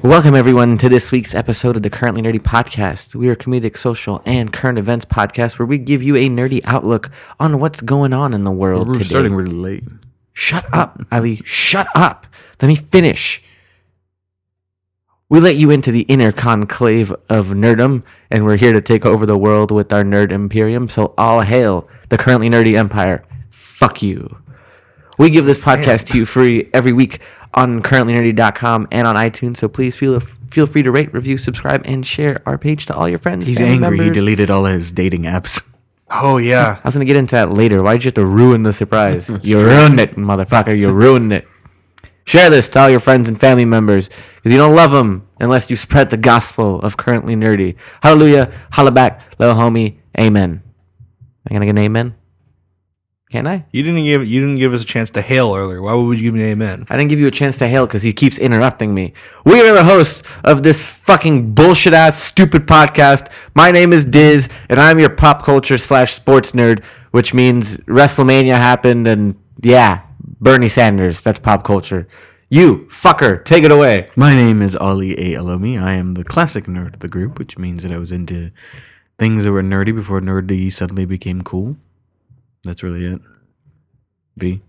Welcome, everyone, to this week's episode of the Currently Nerdy Podcast. We are a comedic, social, and current events podcast where we give you a nerdy outlook on what's going on in the world We're today. starting really late. Shut up, Ali. Shut up. Let me finish. We let you into the inner conclave of nerdom, and we're here to take over the world with our nerd imperium, so all hail the Currently Nerdy Empire. Fuck you. We give this podcast to you free every week on currentlynerdy.com and on iTunes, so please feel free to rate, review, subscribe, and share our page to all your friends. He's family angry. members. He deleted all his dating apps. Oh, yeah. I was going to get into that later. Why'd you have to ruin the surprise? You ruined it, motherfucker. You ruined it. Share this to all your friends and family members because you don't love them unless you spread the gospel of Currently Nerdy. Hallelujah. Holla back, little homie. Amen. Am I going to get an amen? Can I? You didn't give us a chance to hail earlier. Why would you give me an amen? I didn't give you a chance to hail because he keeps interrupting me. We are the hosts of this fucking bullshit-ass, stupid podcast. My name is Diz, and I'm your pop culture / sports nerd, which means WrestleMania happened, and yeah, Bernie Sanders. That's pop culture. You, fucker, take it away. My name is Ali A. Alomi. I am the classic nerd of the group, which means that I was into things that were nerdy before nerdy suddenly became cool. That's really it. V.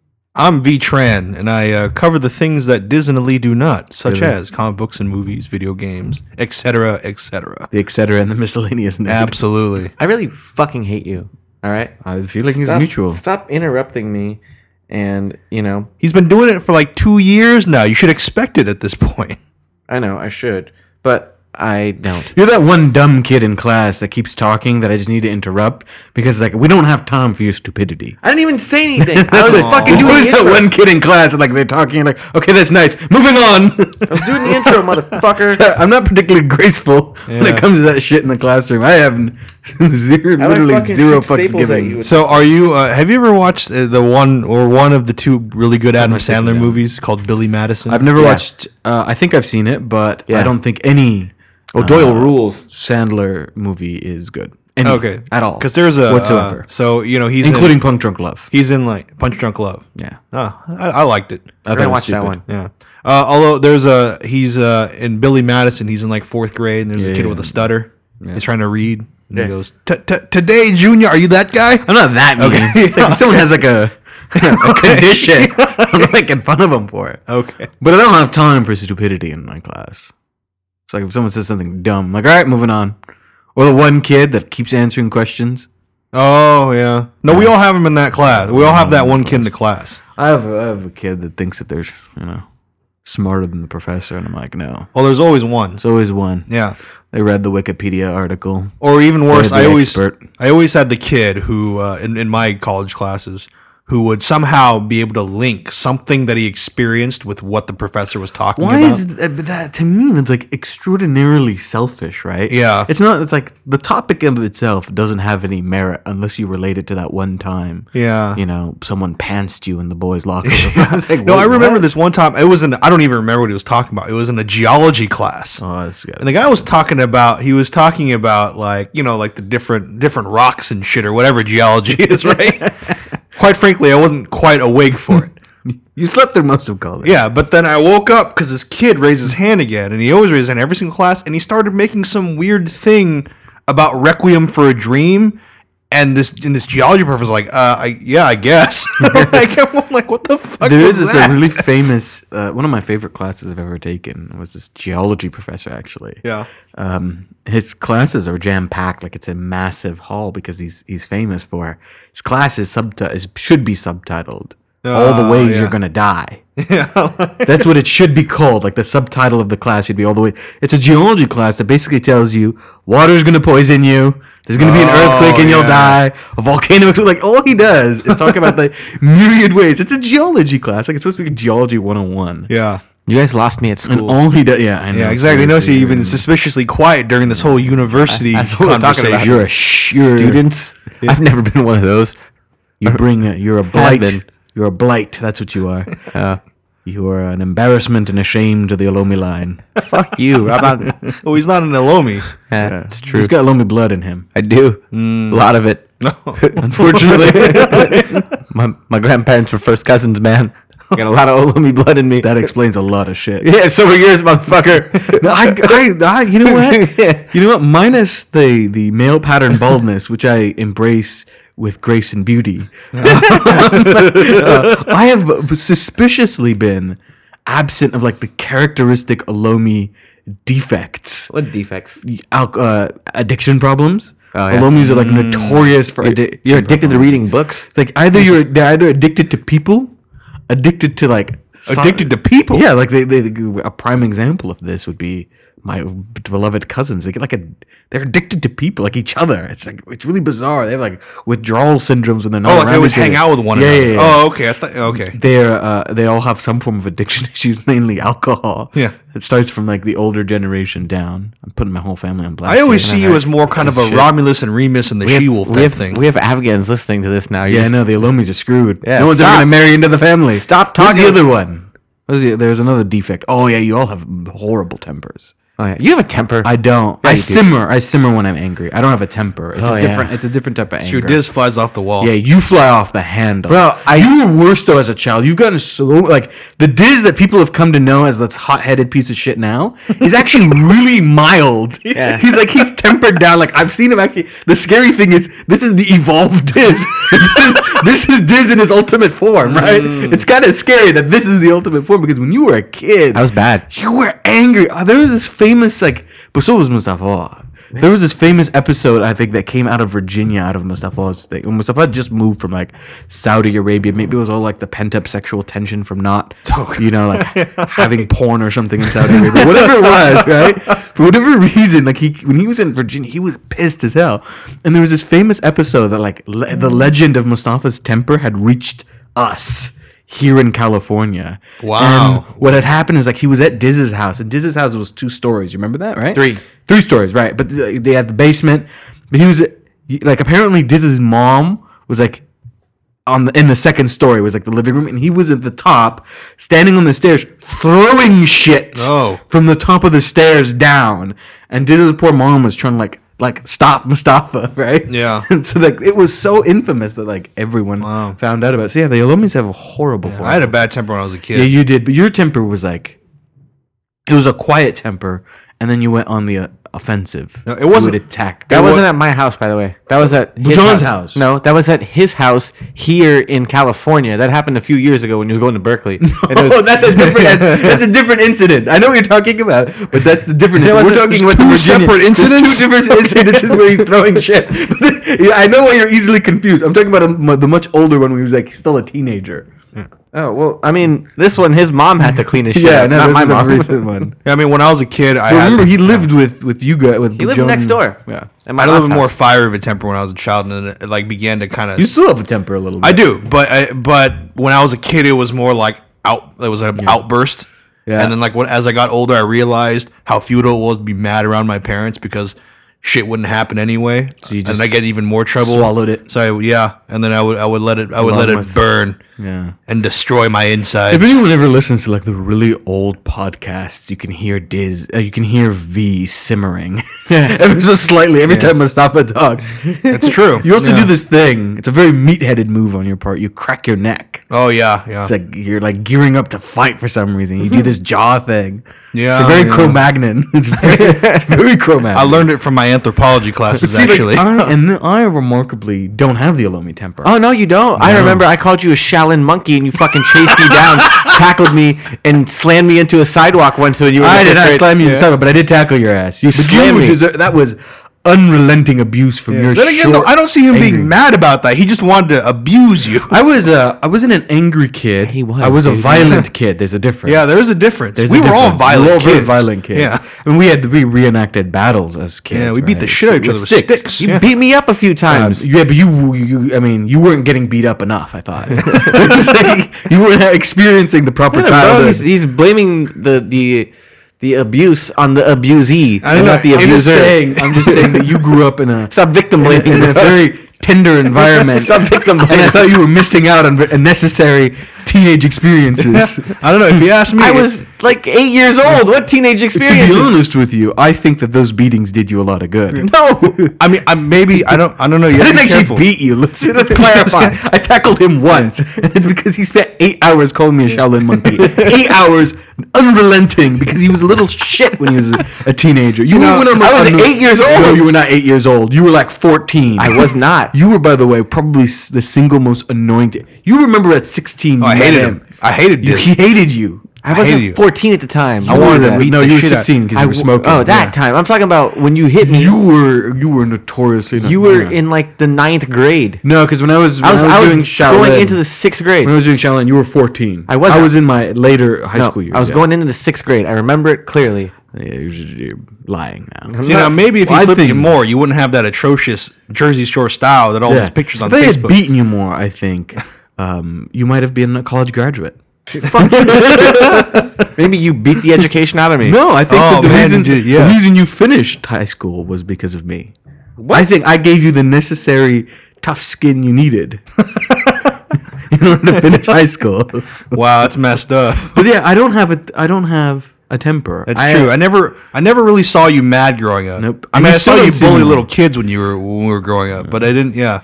I'm V Tran, and I cover the things that Diz and Ali do not, such Really? as comic books and movies, video games, etc., etc. The etc. and the miscellaneous nerd. Absolutely. I really fucking hate you, all right? I feel like it's mutual. Stop interrupting me, and, you know, He's been doing it for like 2 years now. You should expect it at this point. I know I should, but I don't. You're that one dumb kid in class that keeps talking that I just need to interrupt because like we don't have time for your stupidity. I didn't even say anything. I That's was it. fucking There's doing always the that intro. one kid in class and like they're talking and like, okay, that's nice. Moving on. I was doing the intro, motherfucker. I'm not particularly graceful when Yeah. it comes to that shit in the classroom. I have literally zero fucks giving. So, are you? Have you ever watched the one of the two really good Adam Sandler down. movies called Billy Madison? I've never Yeah. watched. I think I've seen it, but Yeah. I don't think any Doyle rules. Sandler movie is good. Any, Okay, at all because there's a whatsoever, so you know he's including Punk Drunk Love. he's in like Punch Drunk Love. Yeah, Oh, I liked it. I We're thought gonna it was watch that stupid. one. Yeah. Although he's in Billy Madison, he's in like 4th grade, and there's a kid with a stutter. He's trying to read, and he goes, "Today, Junior, are you that guy?" I'm not that mean. It's like if someone has like a condition, I'm not making fun of them for it. Okay. But I don't have time for stupidity in my class. It's like if someone says something dumb, I'm like, all right, moving on. Or the one kid that keeps answering questions. Oh yeah. No, we all have him in that class. We all have that one kid in the class. I have a kid that thinks that they're, smarter than the professor, and I'm like, no. Well, there's always one. There's always one. Yeah. They read the Wikipedia article. Or even worse, They're the I expert. always had the kid who in my college classes who would somehow be able to link something that he experienced with what the professor was talking Why about. is that to me? That's like extraordinarily selfish, right? Yeah. It's not. It's like the topic of itself doesn't have any merit unless you relate it to that one time. Yeah. Someone pantsed you in the boys' locker room. It's like, No, wait, I remember what? this one time. It was I don't even remember what he was talking about. It was in a geology class. Oh, that's good. And the guy was talking about like like the different rocks and shit or whatever geology is, right? Quite frankly, I wasn't quite awake for it. You slept through most of college. Yeah, but then I woke up because this kid raised his hand again, and he always raises his hand every single class, and he started making some weird thing about Requiem for a Dream, and this geology professor's like, I guess. I'm like, what the fuck? There was is that? a really famous one of my favorite classes I've ever taken was this geology professor actually. Yeah. His classes are jam packed, like it's a massive hall because he's famous for his classes should be subtitled. All the ways yeah. you're gonna die. That's what it should be called. Like the subtitle of the class should be all the way. It's a geology class that basically tells you water's gonna poison you. There's gonna be an earthquake and you'll die. A volcano. Like all he does is talk about the myriad ways. It's a geology class. Like it's supposed to be geology 101. Yeah. You guys lost me at And school. all he does, I know. Yeah, exactly. No, seriously, you've been suspiciously quiet during this whole university I know what we're talking about. conversation. You're a Students? I've never been one of those. you're a blight. been. You're a blight. That's what you are. You are an embarrassment and a shame to the Alomi line. Fuck you. How about... Oh, he's not an Elomi. Yeah, it's true. He's got Alomi blood in him. I do. A lot of it. No. Unfortunately. my grandparents were first cousins, man. Got a lot of Olomi blood in me. That explains a lot of shit. Yeah, so were yours, motherfucker. No, you know what? Yeah. You know what? Minus the male pattern baldness, which I embrace with grace and beauty, I have suspiciously been absent of like the characteristic Olomi defects. What defects? Addiction problems. Oh, yeah. Olomis are like notorious for addiction. You're addicted to reading books? Like they're either addicted to people, addicted to like Addicted to people. Yeah, like they a prime example of this would be my beloved cousins. They get they're addicted to people, like each other. It's like it's really bizarre. They have like withdrawal syndromes when they're not. Oh, like they around always each other. hang out with one Yeah, another. yeah, yeah. Oh, okay. Okay. They all have some form of addiction issues, mainly alcohol. Yeah. It starts from like the older generation down. I'm putting my whole family on blast. I always here. see you as more kind of a Shit. Romulus and Remus and the She-Wolf type thing. We have Afghans listening to this now. Yeah, I know the Olomis are screwed. Yeah, No one's ever stop. gonna marry into the family. Stop What's the talking. other one? There's another defect. Oh yeah, you all have horrible tempers. Oh, yeah. You have a temper. I don't. Yeah, I you do. simmer when I'm angry. I don't have a temper. It's Oh, a yeah. different. It's a different type of anger. Your Diz flies off the wall. Yeah, you fly off the handle. Bro, you were worse though as a child. You've gotten so like the Diz that people have come to know as this hot-headed piece of shit now is actually really mild. Yeah. He's tempered down. Like I've seen him actually. The scary thing is this is the evolved Diz. this is Diz in his ultimate form, right? It's kind of scary that this is the ultimate form because when you were a kid, That was bad. you were angry. There was this famous but so was Mustafa. There was this famous episode I think that came out of Virginia, out of Mustafa's thing. When Mustafa had just moved from like Saudi Arabia, maybe it was all like the pent up sexual tension from not, like having porn or something in Saudi Arabia, whatever it was, right? For whatever reason, like when he was in Virginia, he was pissed as hell. And there was this famous episode that like the legend of Mustafa's temper had reached us here in California. Wow. And what had happened is like he was at Diz's house, and Diz's house was 2 stories. You remember that, right? 3 stories, right? But they had the basement. But he was like apparently Diz's mom was like in the 2nd story was like the living room, and he was at the top, standing on the stairs, throwing shit from the top of the stairs down. And Diz's poor mom was trying to like stop Mustafa, right? Yeah. And so like it was so infamous that like everyone found out about it. So yeah, the Olomis have a horrible. I had a bad temper when I was a kid. Yeah, you did, but your temper was like it was a quiet temper, and then you went on the offensive. No, it wasn't- You would attack. That wasn't at my house, by the way. That was at his John's house. No, that was at his house here in California. That happened a few years ago when he was going to Berkeley. And it was- Oh, that's a different incident. I know what you're talking about, but that's the different incident. We're talking about 2 separate incidents? 2 different incidences where he's throwing shit. Yeah, I know why you're easily confused. I'm talking about the much older one when he was like still a teenager. Oh, well, I mean, this one, his mom had to clean his shit. Yeah, up, no, not this my is a mom. recent one. Yeah, I mean, when I was a kid, I But had. remember, he lived with you guys. He lived next door. Yeah, At my I had a little aunt's bit more house. fire of a temper when I was a child, and then it like began to kind of. you still have a temper a little bit. I do, but when I was a kid, it was more like It was an outburst. Yeah. And then as I got older, I realized how futile it was to be mad around my parents because shit wouldn't happen anyway. So you and just I get even more trouble. swallowed it. So and then I would let it Along with- burn Yeah. and destroy my insides. If anyone ever listens to like the really old podcasts, you can hear you can hear V simmering ever so slightly every time Mustafa talks. It's true. You also Yeah. do this thing. It's a very meat-headed move on your part. You crack your neck. Oh yeah. It's like you're like gearing up to fight for some reason. You do this jaw thing. Yeah, It's a very yeah. Cro-Magnon. It's very Cro-Magnon. I learned it from my anthropology classes See, like, actually. I remarkably don't have the Olomi temper. Oh, no, you don't. I remember I called you a Shaolin monkey and you fucking chased me down, tackled me, and slammed me into a sidewalk once when you were in I the did fifth not grade. slam you in the stomach, but I did tackle your ass. You slammed me. That was unrelenting abuse from your Then again, short, though, I don't see him angry- being mad about that. He just wanted to abuse you. I wasn't an angry kid. He was, I was a dude. violent kid. There's a difference. Yeah, there is a difference. There's we a were all difference. violent We were all very kids. violent kids. Yeah. And we reenacted battles as kids. Yeah, we beat the right? shit out of each other with sticks. You Yeah. beat me up a few times. Yeah, but you weren't getting beat up enough. I thought It's like, you weren't experiencing the proper Yeah, bro, childhood. he's blaming the abuse on the abusee, I and know. not the I'm just abuser. saying that you grew up in a Stop victim blaming. in a very tender environment. Stop victim And I blaming. thought you were missing out on a necessary teenage experiences. I don't know. If you ask me, I was like 8 years old. What teenage To experience? be honest with you, I think that those beatings did you a lot of good. No. I mean, maybe I don't know. You I have to didn't be actually careful. beat you. Let's clarify. I tackled him once, and it's because he spent 8 hours calling me a Shaolin monkey. 8 hours, unrelenting, because he was a little shit when he was a teenager. You know, were one of I was the- 8 years old. No, you were not 8 years old. You were like 14. I was not. You were, by the way, probably the single most annoying. You remember at 16, you I met hated him. I hated You, this. he hated you. I hated wasn't you. 14 at the time. I wanted to that. beat No, the you were shit out- 16 because I you were smoking. Oh, that time. I'm talking about when you hit me. You were notoriously. You were in like the 9th grade. No, because when I was I was doing Shaolin, going into the 6th grade. when I was doing Shaolin, you were 14. I wasn't. I was in my later high No, school years. I was yeah. going into the 6th grade. I remember it clearly. Yeah, you're lying now. See, now maybe if Well, I you flipped it think- more, you wouldn't have that atrocious Jersey Shore style that all these pictures on if I had Facebook. beaten you more, I think you might have been a college graduate. Fuck. Maybe you beat the education out of me. No, I think Oh, that the man, reason you did, yeah. the reason you finished high school was because of me. I think I gave you the necessary tough skin you needed in order to finish high school. Wow, that's messed up. But yeah, I don't have a temper. That's true. I never really saw you mad growing up. Nope. I mean, You I saw still you don't see bully me. little kids when we were growing up, but I didn't. Yeah,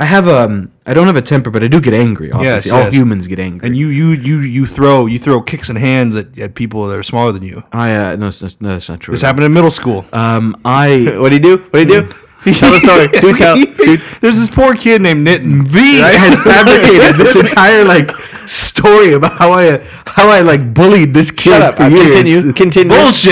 I don't have a temper, but I do get angry. Obviously, all yes. humans get angry. and you throw kicks and hands at people that are smaller than you. No, that's not true. This happened in middle school. What do you do? What do you do? Tell the story. Do tell. There's this poor kid named Nitin. V has fabricated this entire like story about how I like bullied this kid Shut up. for years. Continue.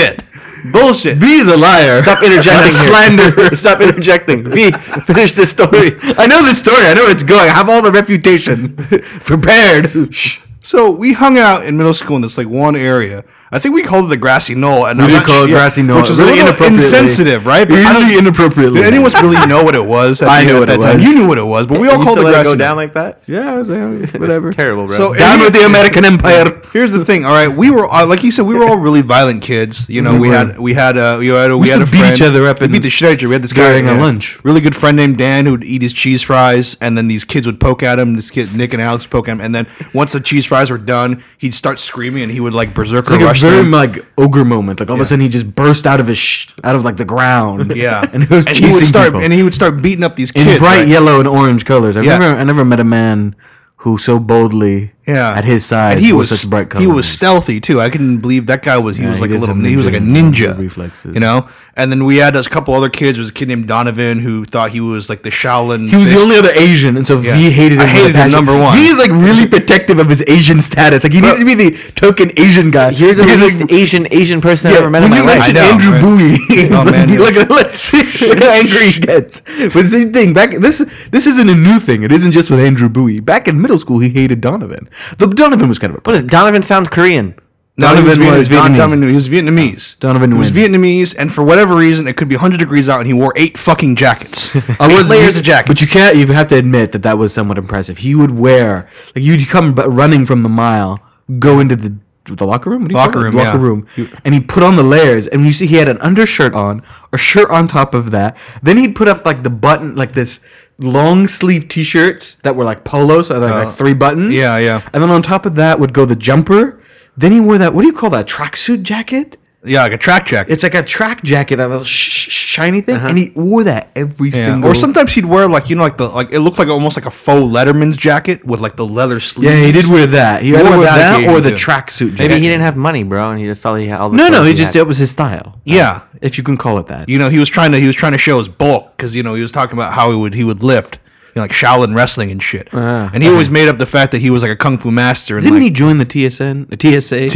Bullshit. V is a liar. Stop interjecting. Slander. Stop interjecting. V, finish this story. I know the story. I know where it's going. I have all the refutation prepared. So we hung out in middle school in this like one area. I think we called it the grassy knoll, and We I'm did not call it sure- grassy knoll. which was Really a little inappropriately. insensitive, right? But I don't- Really inappropriately. Did anyone really know what it was? I knew what at it that time? was. You knew what it was, but we all You called it still let it grassy go knoll. down like that? Yeah, I was like, whatever. Terrible, bro. So Down with the American Empire. Here's the thing. All right, we were like you said, we were all really violent kids. You know, we had a used to beat friend. each other up We and beat the shit out of each other. We had this guy during our lunch. really good friend named Dan who would eat his cheese fries, and then these kids would poke at him. This kid Nick and Alex would poke at him, and then once the cheese fries were done, he'd start screaming, and he would like berserker It's like a rush very them. like ogre moment. Like all of a sudden he just burst out of like the ground. Yeah, and, it was he would chasing start people. and he would start beating up these in kids bright right? yellow and orange colors. Yeah. I never met a man who so boldly Yeah, at his side and he wore was such bright colors. He was stealthy too. I couldn't believe that guy was. He Yeah, was he like a did little. some He was like a ninja ninja. reflexes. You know. And then we had a couple other kids. There was a kid named Donovan who thought he was like the Shaolin. He was fist. the only other Asian, and so Yeah. V hated him. I with a hated him, passion. number one. He's like really protective of his Asian status. Like he needs to be the token Asian guy. You're the Because, least like, Asian person I've ever met when in you my life. mentioned I know, Andrew right? Bowie, Oh, man, yeah. look at how angry he gets. But the same thing. This isn't a new thing. It isn't just with Andrew Bowie. Back in middle school, he hated Donovan. Though Donovan was kind of a What is Donovan sounds Korean. No, he was Donovan was Vietnamese. He was Vietnamese. Donovan He was wins. Vietnamese, and for whatever reason, it could be 100 degrees out, and he wore 8 fucking jackets. I was layers of jackets. But you can't. You have to admit that was somewhat impressive. He would wear like you'd come running from the mile, go into the locker room. What do you Locker call it? room, Locker yeah. room, and he'd put on the layers. And you see, he had an undershirt on, a shirt on top of that. Then he'd put up like the button, like this long sleeve T-shirts that were like polos, so like 3 buttons. yeah, yeah. And then on top of that would go the jumper. Then he wore that. What do you call that? Tracksuit jacket. Yeah, like a track jacket. It's like a track jacket, that little shiny thing, and he wore that every Yeah. single. Or sometimes he'd wear like it looked like almost like a faux Letterman's jacket with like the leather sleeves. Yeah, he did wear that. He He either wore wore that that or occasion, the too. tracksuit jacket. Maybe he didn't have money, bro, and he just thought he had all the No, clothes he he just had. it was his style. Yeah. If you can call it that. You know, he was trying to show his bulk because he was talking about how he would lift, like Shaolin wrestling and shit. And he always made up the fact that he was like a kung fu master. And Didn't like, he join the TSN? The TSA?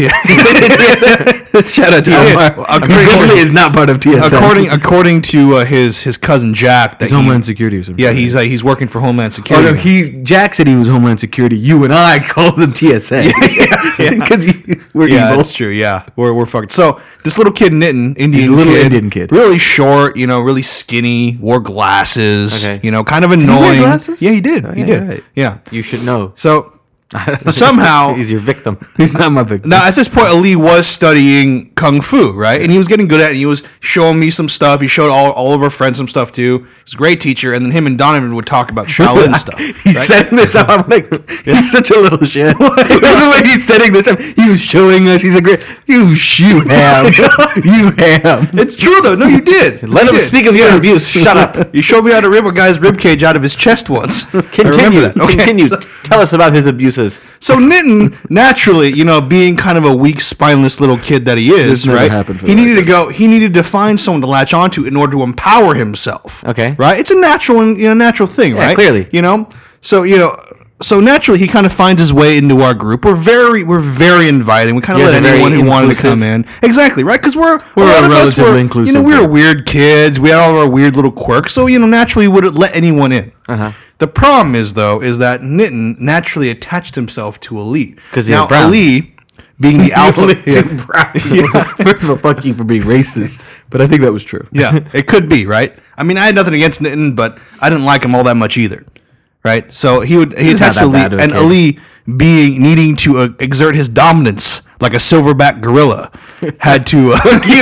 Yeah. Shout out to did. Omar. Well, He definitely is not part of TSN. according to his cousin Jack, that He's Homeland Security or something. Yeah, he's working for Homeland Oh Security. no, Jack said he was Homeland Security. You and I called him TSA because we're Yeah, evil. that's true. Yeah, we're fucked. So this little kid, Nitin, Indian a little kid, Indian kid. really short, really skinny, wore glasses, Okay. kind of he wear annoying. glasses? Yeah, he did. Oh, he yeah, did. right. Yeah. You should know. So Somehow, He's your victim. He's not my victim. now at this point, Ali was studying kung fu, right? And he was getting good at it. And he was showing me some stuff. He showed all of our friends some stuff too. He's a great teacher. And then him and Donovan would talk about Shaolin stuff. He's right? setting this up. I'm like, he's such a little shit. The way he's setting this up, he was showing us. He's a great. You ham. You ham. It's true though. No, you did. Let You him did. speak of your abuse. Shut up. You showed me how to rip a guy's rib cage out of his chest once. I Continue. remember that. Okay. Continue. So, Tell us about his abuses. so Nitin, naturally, being kind of a weak, spineless little kid that he is, This never right? happened for He the needed to go. He needed to find someone to latch onto in order to empower himself. Okay. Right? It's a natural thing, right? clearly. So naturally, he kind of finds his way into our group. We're very inviting. We kind of You guys let are very anyone who wanted to inclusive. come in. Exactly, right? Because we're We're a lot a of us relatively were, inclusive we were group. weird kids. We had all our weird little quirks. So naturally, we would let anyone in. Uh-huh. The problem is that Nitin naturally attached himself to Ali. 'Cause he now had brown. Ali, being the alpha, Only yeah, two brown. First of all, fuck you for being racist, but I think that was true. yeah, it could be right. I mean, I had nothing against Nitin, but I didn't like him all that much either. Right, so he He's not attached to Ali, that bad of a and kid. Ali needing to exert his dominance like a silverback gorilla, had to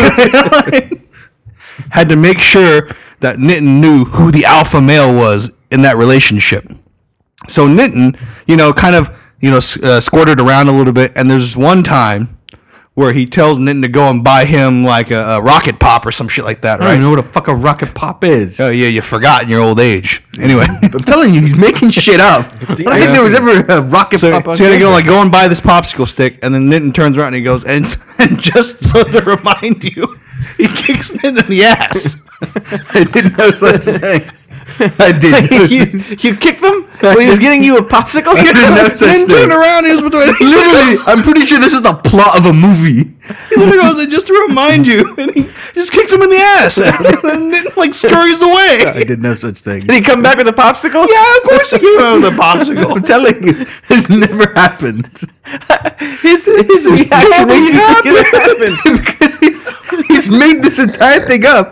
had to make sure that Nitin knew who the alpha male was in that relationship. So Nitin, squirted around a little bit, and there's one time where he tells Nitin to go and buy him like a rocket pop or some shit like that, I don't right? even know what a fuck a rocket pop is. Oh yeah, you forgot in your old age. Anyway, I'm telling you, he's making shit up. I don't think there was ever a rocket so, pop on so you had to camera. go and buy this popsicle stick, and then Nitin turns around and he goes, and just so to remind you, he kicks Nitin in the ass. I didn't know such thing. I didn't. you kicked them when he was getting you a popsicle? I didn't know such Then thing. turn around, he was between. Literally, I'm pretty sure this is the plot of a movie. He literally goes, and just to remind you, and he just kicks him in the ass, and then Nitin scurries away. I did no such thing. Did he come back with a popsicle? Yeah, of course he came out with a popsicle. I'm telling you, this never happened. His reaction makes me think it happened. Because he's made this entire thing up.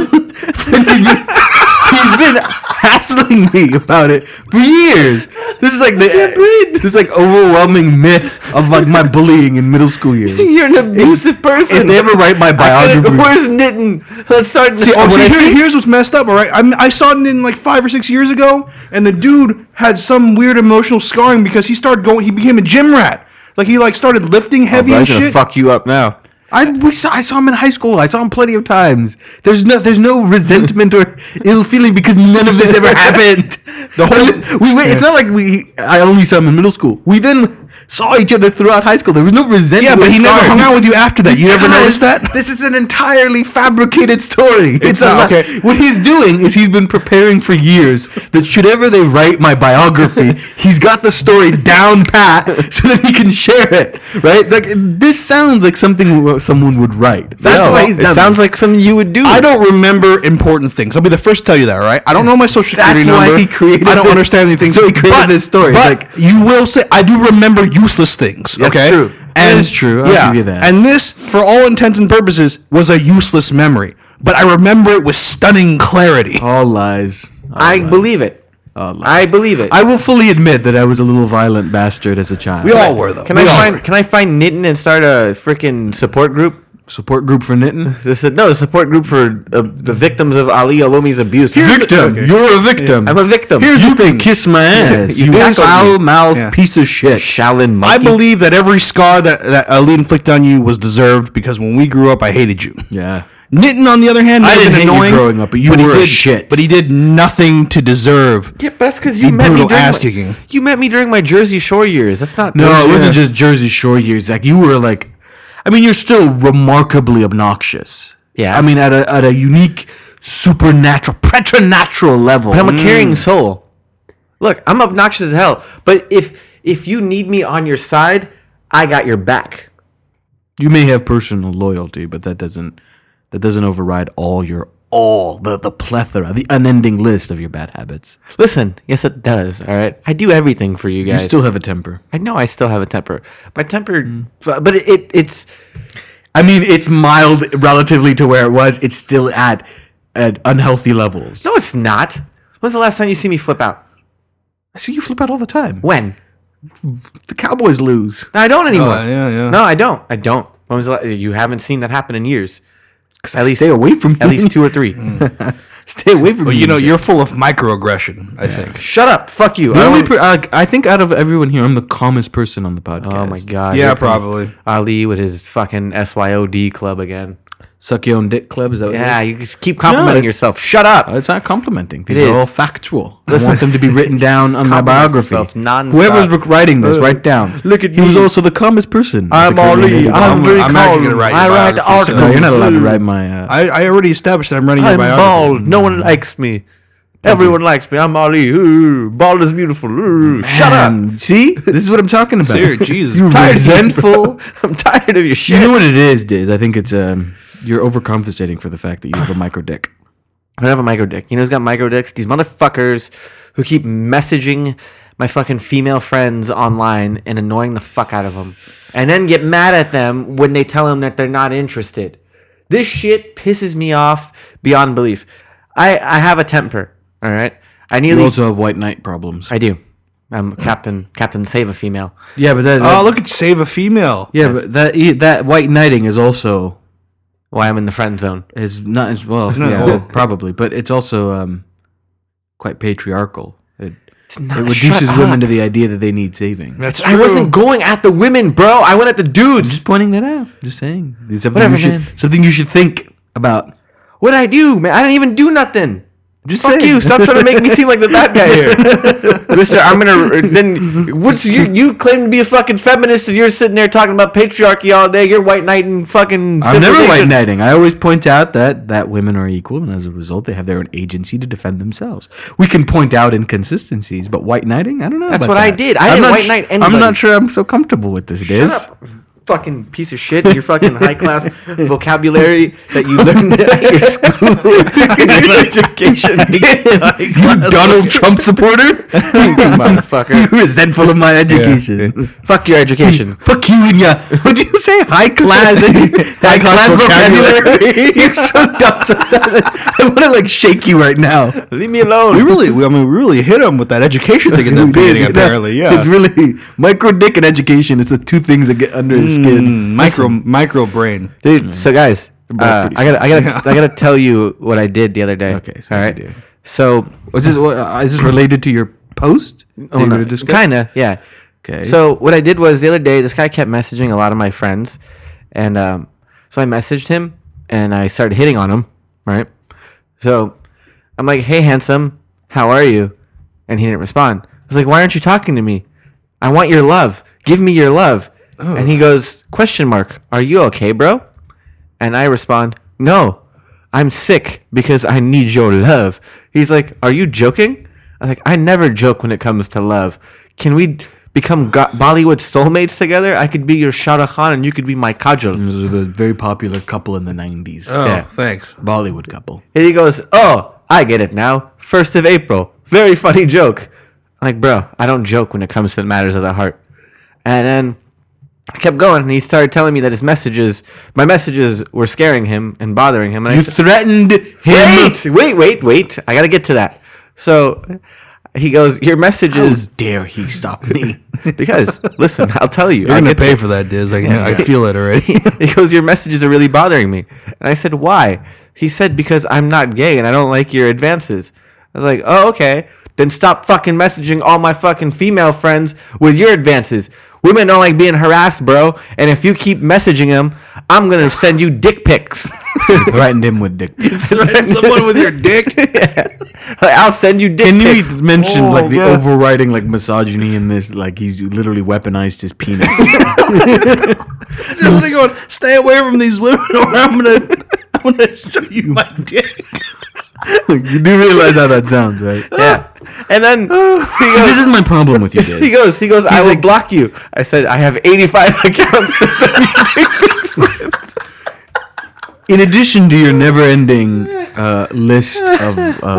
he's been hassling me about it for years. This is like this like overwhelming myth of like my bullying in middle school years. You're an abusive person. If they ever write my biography, Where's Nitin? Let's start. Here's what's messed up, all right? I saw Nitin like 5 or 6 years ago, and the dude had some weird emotional scarring because he became a gym rat. Like he started lifting heavy I'm and gonna shit. fuck you up now. I saw him in high school. I saw him plenty of times. There's no resentment or ill feeling because none of this ever happened. It's not like I only saw him in middle school. We then saw each other throughout high school. There was no resentment. Yeah, but he never hung out with you after that. You never noticed that? This is an entirely fabricated story. It's not, a okay. What he's doing is he's been preparing for years that should ever they write my biography, he's got the story down pat so that he can share it. Right? Like this sounds like something someone would write. That's why he's it done sounds this. like something you would do. I don't remember important things. I'll be the first to tell you that, all right? I don't know my social security That's why number. he created I don't this- understand anything. so he created this story. But Like- you will say, I do remember useless things, That's okay? true. That is true. I'll give you that. And this, for all intents and purposes, was a useless memory. But I remember it with stunning clarity. All lies. I believe it. All lies. I believe it. I will fully admit that I was a little violent bastard as a child. We all were, though. Can We all I were. find Nitin and start a freaking support group? Support group for knitting. The support group for the victims of Ali Alomi's abuse. Victim. okay. You're a victim. I'm a victim. Here's you the can thing. kiss my ass. You You tackled foul me. mouth Yeah. piece of shit. Shaolin I monkey. believe that every scar that Ali inflicted on you was deserved because when we grew up, I hated you. Yeah. Nitin, on the other hand, I may have didn't been hate you annoying growing up, but you he were a did, shit. But he did nothing to deserve. Yeah, but that's because you The met me brutal during ass kicking. You met me during my Jersey Shore years. That's not. No, it wasn't Yeah. just Jersey Shore years. Like you were like, I mean, you're still remarkably obnoxious. Yeah. I mean, at a unique, supernatural, preternatural level. But I'm a caring soul. Look, I'm obnoxious as hell. But if you need me on your side, I got your back. You may have personal loyalty, but that doesn't override the plethora, the unending list of your bad habits. Listen, yes, it does. All right, I do everything for you You guys. still have a temper. I know I still have a temper. My temper, but it's. I mean, it's mild relatively to where it was. It's still at unhealthy levels. No, it's not. When's the last time you see me flip out? I see you flip out all the time. When? The Cowboys lose. No, I don't anymore. Yeah. No, I don't. When was you haven't seen that happen in years? At least stay away from at least 2 or 3. Stay away from Well, me. you know, you're full of microaggression, I think. Shut up. Fuck you. I think out of everyone here, I'm the calmest person on the podcast. Oh my god. Yeah, Here comes probably. Ali with his fucking SYOD club again. Suck your own dick club. Is that what Yeah, it is? you just keep complimenting No, yourself. Shut up. It's not complimenting. These It are is. all factual. I want them to be written down on my compliments biography. himself nonstop. Whoever's writing this, write down. Look at He was me. also the calmest person. I'm Ali. I'm very I'm actually calm. gonna write I your write biography, so- articles. No, you're not allowed to write my. I already established that I'm writing your I'm biography. bald. No one likes me. Everyone likes me. I'm Ali. Ooh, bald is beautiful. Ooh, shut up. Man, See, this is what I'm talking about. Sir, Jesus. You're Tired of you, resentful. bro. I'm tired of your shit. You know what it is, Diz? I think it's you're overcompensating for the fact that you have a micro dick. I don't have a micro dick. You know who's got micro dicks? These motherfuckers who keep messaging my fucking female friends online and annoying the fuck out of them. And then get mad at them when they tell them that they're not interested. This shit pisses me off beyond belief. I have a temper, all right? I You nearly... also have white knight problems. I do. I'm Captain Save a Female. Yeah, but Oh, look at Save a Female. yeah, but that white knighting is also Why I'm in the friend zone. is not as well. No. Yeah, probably, but it's also quite patriarchal. It's not, It reduces shut women up. to the idea that they need saving. That's true. I wasn't going at the women, bro. I went at the dudes. Just pointing that out. Just saying. It's something, Whatever, you should, man. something you should think about. What'd I do, man? I didn't even do nothing. Just Fuck saying. you! Stop trying to make me seem like the bad guy here, Mister. I'm gonna then. What's you claim to be a fucking feminist and you're sitting there talking about patriarchy all day. You're white knight and fucking. I'm never white civilization. knighting. I always point out that women are equal, and as a result, they have their own agency to defend themselves. We can point out inconsistencies, but white knighting, I don't know. That's about what I that. did. I I'm didn't not white knight anybody. I'm not sure I'm so comfortable with this, Diz. Shut up, fucking piece of shit. Your fucking high class vocabulary that you learned at your school, your education. You Donald Trump supporter? You motherfucker. You resentful of my education. Fuck your education. Fuck you and your, what do you say? High class vocabulary. You're so dumb sometimes. I want to like shake you right now. Leave me alone. We really hit him with that education thing in the beginning, apparently. Yeah. It's really micro dick and education. It's the two things that get under his skin. Micro brain. Dude, so guys, both I pretty gotta tell you what I did the other day. Okay, so all what right. you do. So, Is this related to your post? oh, no, kinda, yeah. Okay. So what I did was the other day, this guy kept messaging a lot of my friends, and so I messaged him and I started hitting on him. Right. So I'm like, "Hey, handsome, how are you?" And he didn't respond. I was like, "Why aren't you talking to me? I want your love. Give me your love." And he goes, question mark, "Are you okay, bro?" And I respond, "No, I'm sick because I need your love." He's like, "Are you joking?" I'm like, "I never joke when it comes to love. Can we become Bollywood soulmates together? I could be your Shah Rukh Khan and you could be my Kajol." This was a very popular couple in the 90s. Oh, Yeah. thanks. Bollywood couple. And he goes, "Oh, I get it now. 1st of April. Very funny joke." I'm like, "Bro, I don't joke when it comes to matters of the heart." And then I kept going, and he started telling me that my messages were scaring him and bothering him. And You threatened him. Wait. I got to get to that. So he goes, "Your How messages," dare he stop me? because, listen, I'll tell you. You're I going to get pay to- for that, Diz. I feel it already. He goes, "Your messages are really bothering me." And I said, "Why?" He said, "Because I'm not gay and I don't like your advances." I was like, "Oh, okay. Then stop fucking messaging all my fucking female friends with your advances. Women don't like being harassed, bro. And if you keep messaging them, I'm going to send you dick pics." Threatened him with dick. Threaten someone with your dick? I'll send you dick Can you pics. mention like the yeah. overriding like misogyny in this? Like he's literally weaponized his penis. Somebody going, stay away from these women or I'm gonna show you my dick. You do realize how that sounds, right? Yeah. And then he So this goes, is my problem with you, Diz. he goes, "I will block you." I said, "I have 85 accounts to send you dick pics with." In addition to your never-ending list of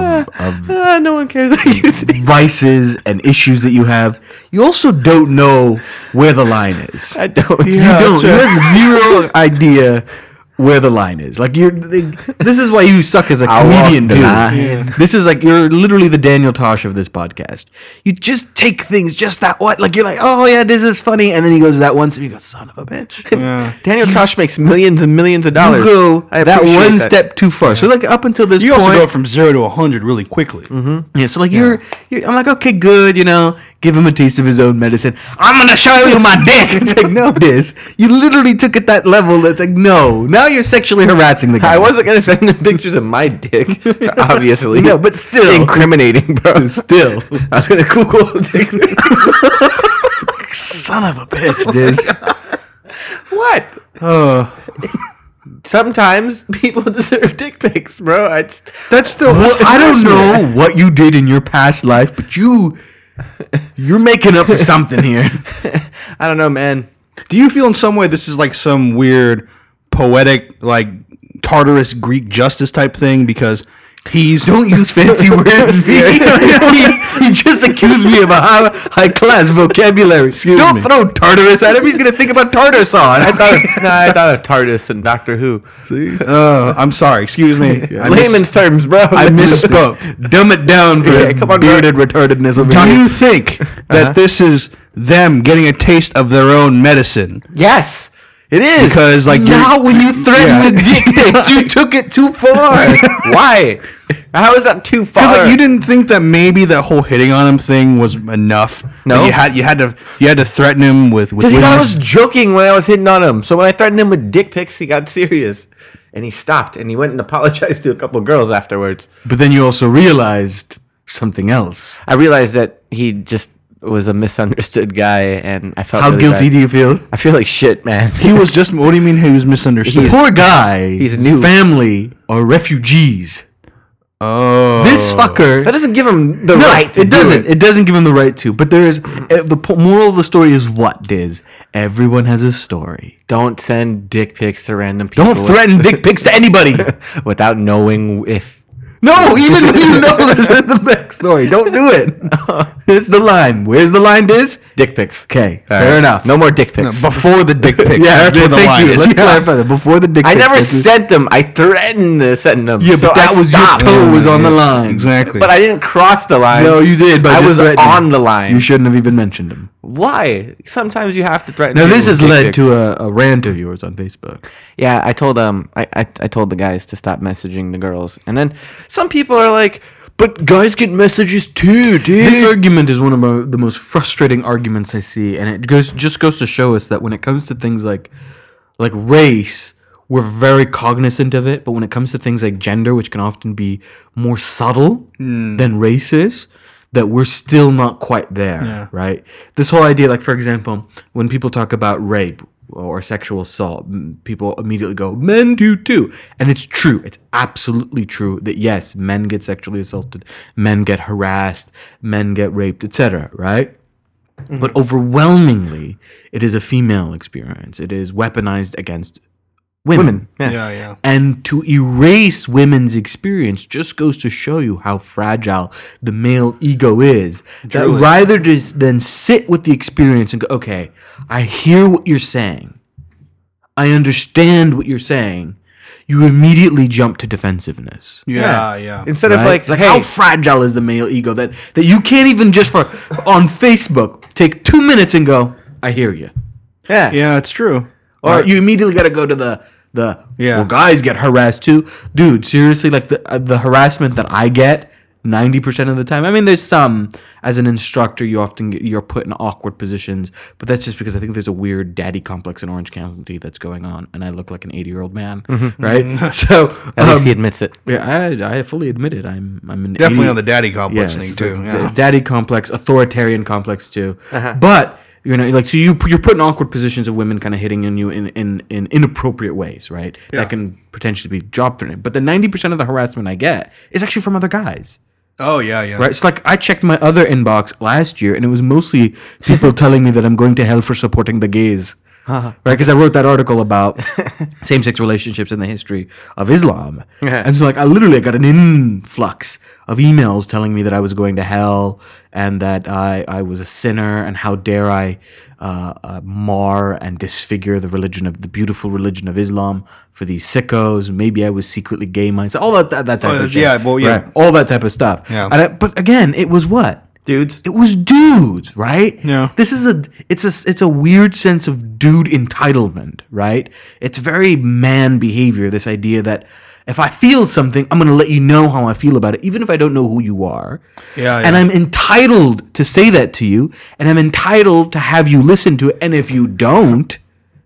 No one cares what you think. vices and issues that you have, you also don't know where the line is. I don't. You don't. You have zero idea where the line is. Like this is why you suck as a I'll walk comedian, the dude. line. This is like you're literally the Daniel Tosh of this podcast. You just take things just that what, like you're like, oh yeah, this is funny, and then he goes that once, and you go, son of a bitch. Daniel Tosh makes millions and millions of dollars. You go I that appreciate one that. step too far. So like up until this You point, also go from 0 to 100 really quickly. yeah. So like you're, I'm like, okay, good, give him a taste of his own medicine. I'm gonna show you my dick. It's like, no, Diz, you literally took it that level. That's like, no, now you're sexually harassing the guy. I wasn't gonna send him pictures of my dick, obviously. No, but still. incriminating, bro. Still, I was gonna Google dick pics. son of a bitch, Diz. What? Oh, Sometimes people deserve dick pics, bro. that's still. I don't know what you did in your past life, but you're making up for something here. I don't know, man. Do you feel in some way this is like some weird poetic, like Tartarus Greek justice type thing? Because he's Don't use fancy words. he just accused me of a high class vocabulary. Don't throw Tartarus at him. He's gonna think about tartar sauce. I thought of TARDIS and Doctor Who. I'm sorry. Excuse me. Layman's terms, bro. I misspoke. Dumb it down for Yeah, his come on, bro. bearded retardedness over Do here. you think that this is them getting a taste of their own medicine? Yes, it is. Because like Now you're, when you threaten Yeah. with dick pics, you took it too far. Why? How is that too far? because like, you didn't think that maybe that whole hitting on him thing was enough. No. That you had to threaten him with Because he thought I was witness. joking when I was hitting on him. So when I threatened him with dick pics, he got serious. And he stopped. And he went and apologized to a couple girls afterwards. But then you also realized something else. I realized that he just was a misunderstood guy. And I felt How really guilty bad. do you feel? I feel like shit, man. He was just. What do you mean he was misunderstood? The poor guy, he's his new. family are refugees. Oh, This fucker. That doesn't give him the right to it do doesn't. it. It doesn't give him the right to. But there is the moral of the story is what, Diz? Everyone has a story. Don't send dick pics to random people. Don't threaten dick pics to anybody. without knowing if. No, even when you know there's the backstory, don't do it. It's the line. Where's the line, Diz? Dick pics. Okay, All fair right. enough. No more dick pics. before the dick pic. Yeah, that's where the thank line you. is. Let's Yeah. clarify that before the dick I pics. never That's- sent them. I threatened to send them. Yeah, So but that I was stopped. your toe was on the line. Exactly. But I didn't cross the line. No, you did. But I just was threatening. on the line. You shouldn't have even mentioned him. Why? Sometimes you have to threaten. Now people this with has dick led pics. to a rant of yours on Facebook. Yeah, I told I told the guys to stop messaging the girls, and then some people are like, "But guys get messages too, dude." This argument is one of the most frustrating arguments I see, and it just goes to show us that when it comes to things like race, we're very cognizant of it, but when it comes to things like gender, which can often be more subtle than race is, that we're still not quite there, right? This whole idea, like for example, when people talk about rape or sexual assault, people immediately go, men do too. And it's true. It's absolutely true that yes, men get sexually assaulted, men get harassed, men get raped, etc., right? But overwhelmingly, it is a female experience. It is weaponized against women. Yeah. And to erase women's experience just goes to show you how fragile the male ego is. Truly. That rather just than sit with the experience and go, okay, I hear what you're saying. I understand what you're saying. You immediately jump to defensiveness. Yeah. Instead of Right? like, how hey, fragile is the male ego that you can't even just on Facebook take 2 minutes and go, I hear you. yeah, Yeah, it's true. Or you immediately got to go to the Yeah. well, guys get harassed too, dude. Seriously, like the harassment that I get 90% of the time. I mean, there's some as an instructor you're put in awkward positions, but that's just because I think there's a weird daddy complex in Orange County that's going on, and I look like an 80-year-old man, right? So at least he admits it. yeah, I fully admit it. I'm an Definitely 80 on the daddy complex thing it's too. a Yeah. daddy complex, authoritarian complex too. But like so you're put in awkward positions of women kind of hitting on you in inappropriate ways, right? Yeah. That can potentially be job threatening. But the 90% of the harassment I get is actually from other guys. Oh yeah. Right? It's like I checked my other inbox last year and it was mostly people telling me that I'm going to hell for supporting the gays. right? Because I wrote that article about same-sex relationships in the history of Islam, and so like I literally got an influx of emails telling me that I was going to hell and that I was a sinner, and how dare I mar and disfigure the beautiful religion of Islam for these sickos. Maybe I was secretly gay myself. All that type of shit. yeah, well, yeah. Right? All that type of stuff. Yeah. But again, it was what? Dudes. It was dudes, right? Yeah. This is it's a weird sense of dude entitlement, right? It's very man behavior, this idea that if I feel something, I'm going to let you know how I feel about it, even if I don't know who you are. Yeah, And yeah. I'm entitled to say that to you, and I'm entitled to have you listen to it. And if you don't,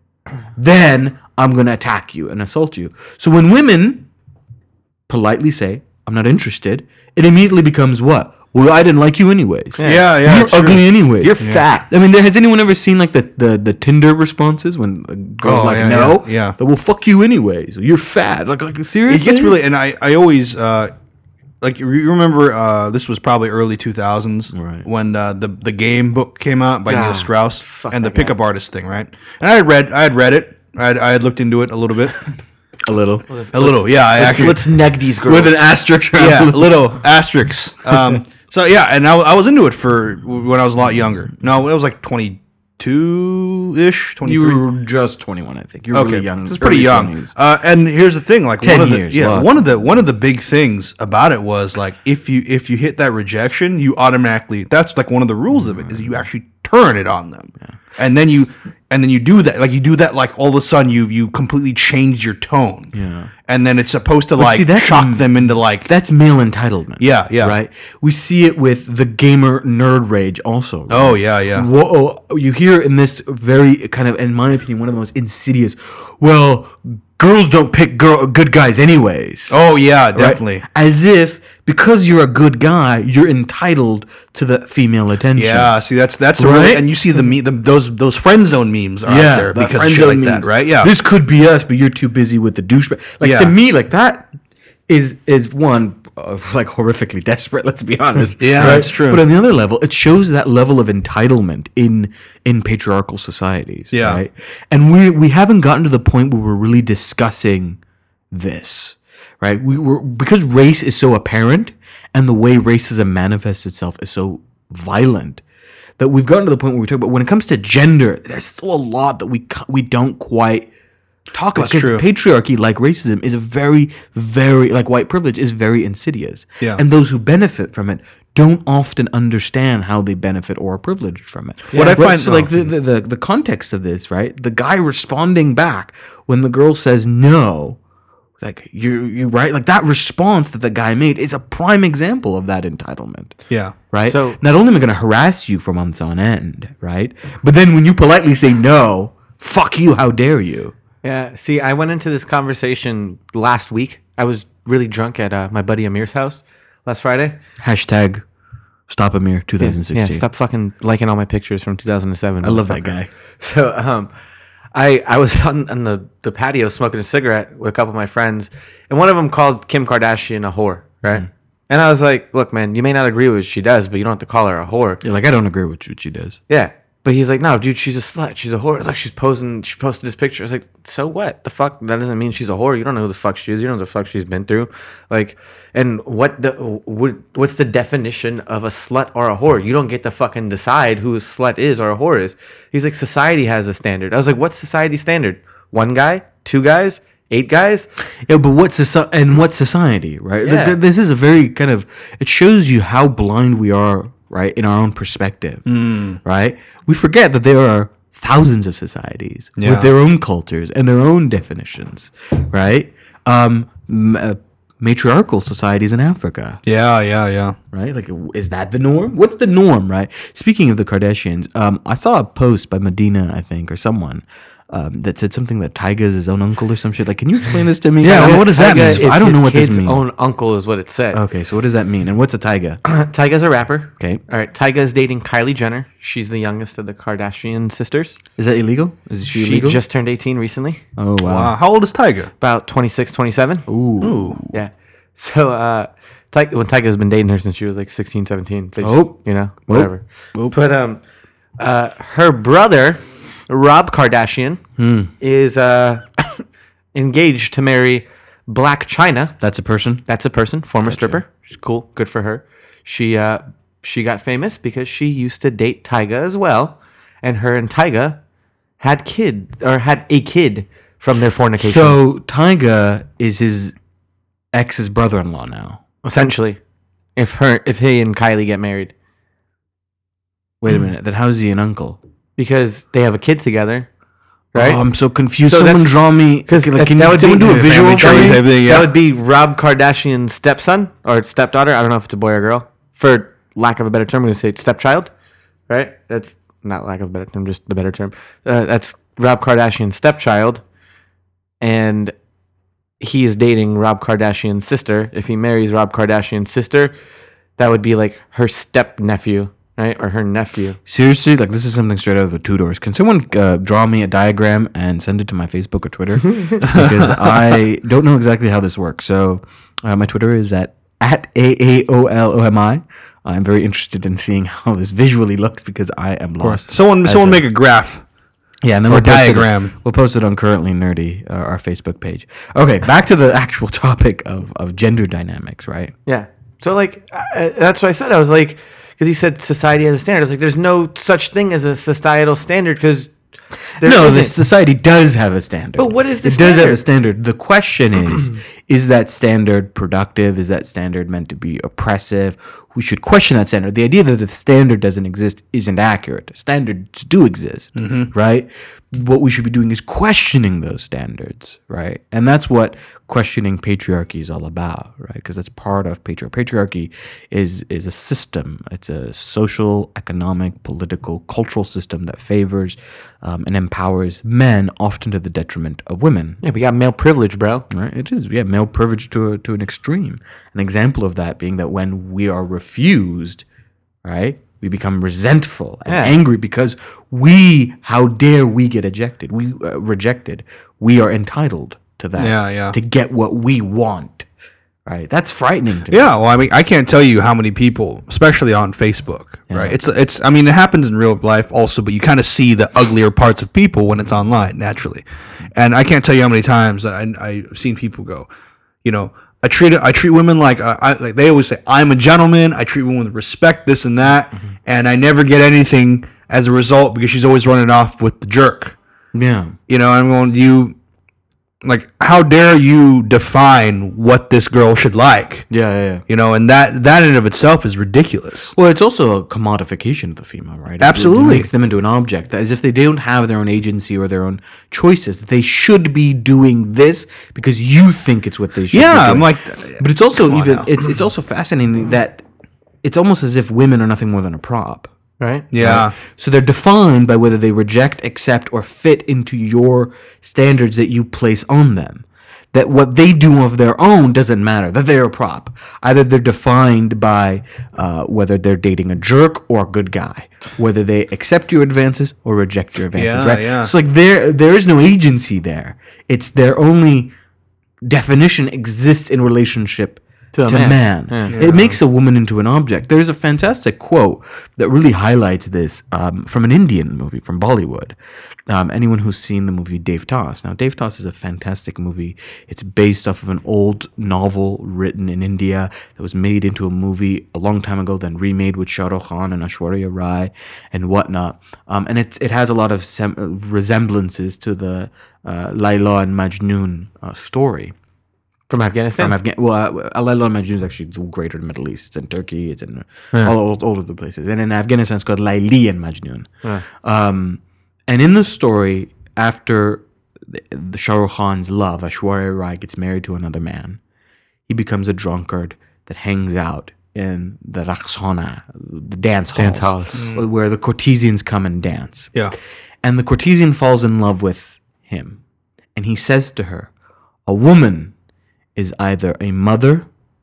then I'm going to attack you and assault you. So when women politely say, I'm not interested, it immediately becomes what? Well, I didn't like you anyways. Yeah, yeah. You're it's true. ugly anyways. You're fat. I mean, has anyone ever seen like the Tinder responses when a girl's Oh, like, yeah, no, yeah. that will fuck you anyways. You're fat. Like seriously? It gets really, and I always like you remember this was probably early 2000s, Right. when the game book came out by Neil Strauss fuck and the that guy. pickup artist thing, right? And I had read it. I had looked into it a little bit, a little a little, yeah. I actually Let's neg these girls. with an asterisk. around yeah, the- little asterisks. So yeah, and I was into it for when I was a lot younger. No, it was like 22-ish, 23. You were just 21, I think. You're really young. It's pretty early young. 20s. And here's the thing: like 10 one of the years, lots. one of the big things about it was like if you hit that rejection, you automatically, that's like one of the rules of it, is you actually turn it on them, and then you do that, like all of a sudden you completely change your tone, and then it's supposed to like see, that's shock them into like That's male entitlement. Yeah, yeah. Right? We see it with the gamer nerd rage also. Right? oh yeah. Whoa, you hear in this very kind of, in my opinion, one of the most insidious, well, girls don't pick good guys anyways. Oh yeah, Right? definitely. As if because you're a good guy, you're entitled to the female attention. Yeah, see that's Right? really, and you see those friend zone memes are out there the because of friend shit like zone that, memes. right? Yeah, This could be us, but you're too busy with the douchebag. Like Yeah. to me, like that is one like horrifically desperate. Let's be honest. Yeah, that's true. But on the other level, it shows that level of entitlement in patriarchal societies. Yeah. Right. And we haven't gotten to the point where we're really discussing this. Right. Because race is so apparent and the way racism manifests itself is so violent, that we've gotten to the point where we talk about when it comes to gender, there's still a lot that we don't quite talk about. That's Because true. patriarchy, like racism, is a very, very, like white privilege, is very insidious. Yeah. And those who benefit from it don't often understand how they benefit or are privileged from it. What I find- so like the context of this, right? The guy responding back when the girl says no, like you right, like that response that the guy made is a prime example of that entitlement. yeah. Right? So- not only am I going to harass you for months on end, right? But then when you politely say no, fuck you, how dare you? Yeah. See, I went into this conversation last week. I was really drunk at my buddy Amir's house last Friday. Hashtag Stop Amir 2016. Yeah, stop fucking liking all my pictures from 2007. I love that motherfucker. guy. So, I was on the patio smoking a cigarette with a couple of my friends, and one of them called Kim Kardashian a whore, right? And I was like, look, man, you may not agree with what she does, but you don't have to call her a whore. You're like, I don't agree with what she does. Yeah. But he's like, no, dude, she's a slut. She's a whore. Like, she posted this picture. I was like, so what? The fuck? That doesn't mean she's a whore. You don't know who the fuck she is. You don't know what the fuck she's been through. Like, and what's the definition of a slut or a whore? You don't get to fucking decide who a slut is or a whore is. He's like, society has a standard. I was like, what's society's standard? 1 guy? 2 guys? 8 guys? Yeah, but what's society, right? Yeah. This is a very kind of, it shows you how blind we are, right, in our own perspective, right? We forget that there are thousands of societies Yeah. with their own cultures and their own definitions, right? Matriarchal societies in Africa, Yeah. right? Like, is that the norm? What's the norm, right? Speaking of the Kardashians, I saw a post by Medina, I think, or someone, that said something that Tyga is his own uncle or some shit. Like, can you explain this to me? Yeah, well, what does that mean? Tyga is I don't know his what this kid's means. own uncle is what it said. Okay, so what does that mean? And what's a Tyga? Tyga's a rapper. Okay. All right. Tyga is dating Kylie Jenner. She's the youngest of the Kardashian sisters. Is that illegal? Is she She illegal? just turned 18 recently. Oh, wow. Wow. How old is Tyga? About 26, 27. Ooh. Yeah. So, Tyga's been dating her since she was like 16, 17. They just, Oh. you know, whatever. But her brother Rob Kardashian is engaged to marry Black China. That's a person. That's a person, former stripper. She's cool. Good for her. She got famous because she used to date Tyga as well, and her and Tyga had a kid from their fornication. So Tyga is his ex's brother-in-law now. Essentially, if he and Kylie get married, Wait a minute. Then how's he an uncle? because they have a kid together, right? Oh, I'm so confused. So Someone that's- draw me. Because Can that would someone be do a Yeah, visual family for tree me? type thing, yeah. That would be Rob Kardashian's stepson or stepdaughter. I don't know if it's a boy or girl. For lack of a better term, I'm going to say stepchild, right? That's not lack of a better term, just the better term. That's Rob Kardashian's stepchild, and he is dating Rob Kardashian's sister. If he marries Rob Kardashian's sister, that would be like her step nephew, right? Or her nephew. Seriously, like this is something straight out of the Tudors. Can someone draw me a diagram and send it to my Facebook or Twitter? Because I don't know exactly how this works. So my Twitter is at AAOLOMI. I'm very interested in seeing how this visually looks because I am lost. Someone make a graph. Yeah, and then Or we'll post it- diagram. We'll post it on Currently Nerdy, our Facebook page. Okay, back to the actual topic of gender dynamics, right? Yeah. So like that's what I said. I was like, because he said society has a standard. I was like, there's no such thing as a societal standard because No, the society does have a standard. But what is the It does have a standard? standard. The question is that standard productive? Is that standard meant to be oppressive? We should question that standard. The idea that the standard doesn't exist isn't accurate. Standards do exist, right? What we should be doing is questioning those standards, right? And that's what questioning patriarchy is all about, right? Because that's part of patriarchy. Patriarchy is a system. It's a social, economic, political, cultural system that favors and empowers men, often to the detriment of women. Yeah, we got male privilege, bro. Right? It is, yeah, male privilege to an extreme. An example of that being that when we are refused, right, we become resentful and Yeah. angry because how dare we get rejected? We are entitled to that. Yeah, yeah. To get what we want, right? That's frightening to me. Yeah, well, I mean, I can't tell you how many people, especially on Facebook, right? It's. I mean, it happens in real life also, but you kind of see the uglier parts of people when it's online, naturally. And I can't tell you how many times I've seen people go, you know, I treat women like they always say, I'm a gentleman. I treat women with respect, this and that, and I never get anything as a result because she's always running off with the jerk. Yeah. You know, I'm going, like, how dare you define what this girl should like? Yeah. You know, and that in and of itself is ridiculous. Well, it's also a commodification of the female, right? Absolutely. It makes them into an object, as if they don't have their own agency or their own choices. That they should be doing this because you think it's what they should. Yeah, be doing. I'm like, but it's also come on now. it's also fascinating that it's almost as if women are nothing more than a prop. Right? yeah, So they're defined by whether they reject, accept, or fit into your standards that you place on them. That what they do of their own doesn't matter, that they're a prop. Either they're defined by whether they're dating a jerk or a good guy, whether they accept your advances or reject your advances, Yeah, right? yeah. So like there is no agency there. It's their only definition exists in relationship To a to man. man. It makes a woman into an object. There's a fantastic quote that really highlights this from an Indian movie from Bollywood. Anyone who's seen the movie Dave Toss. Now, Dave Toss is a fantastic movie. It's based off of an old novel written in India that was made into a movie a long time ago, then remade with Shah Rukh Khan and Aishwarya Rai and whatnot. And it has a lot of resemblances to the Layla and Majnun story. From Afghanistan? Layla and Majnun is actually the greater Middle East. It's in Turkey. It's in all of the places. And in Afghanistan, it's called Layli and Majnun. And in the story, after the Shah Rukh Khan's love, Aishwarya Rai gets married to another man. He becomes a drunkard that hangs out in the Raksana, the dance halls, where the courtesans come and dance. yeah. And the courtesan falls in love with him. And he says to her, a woman is either a mother,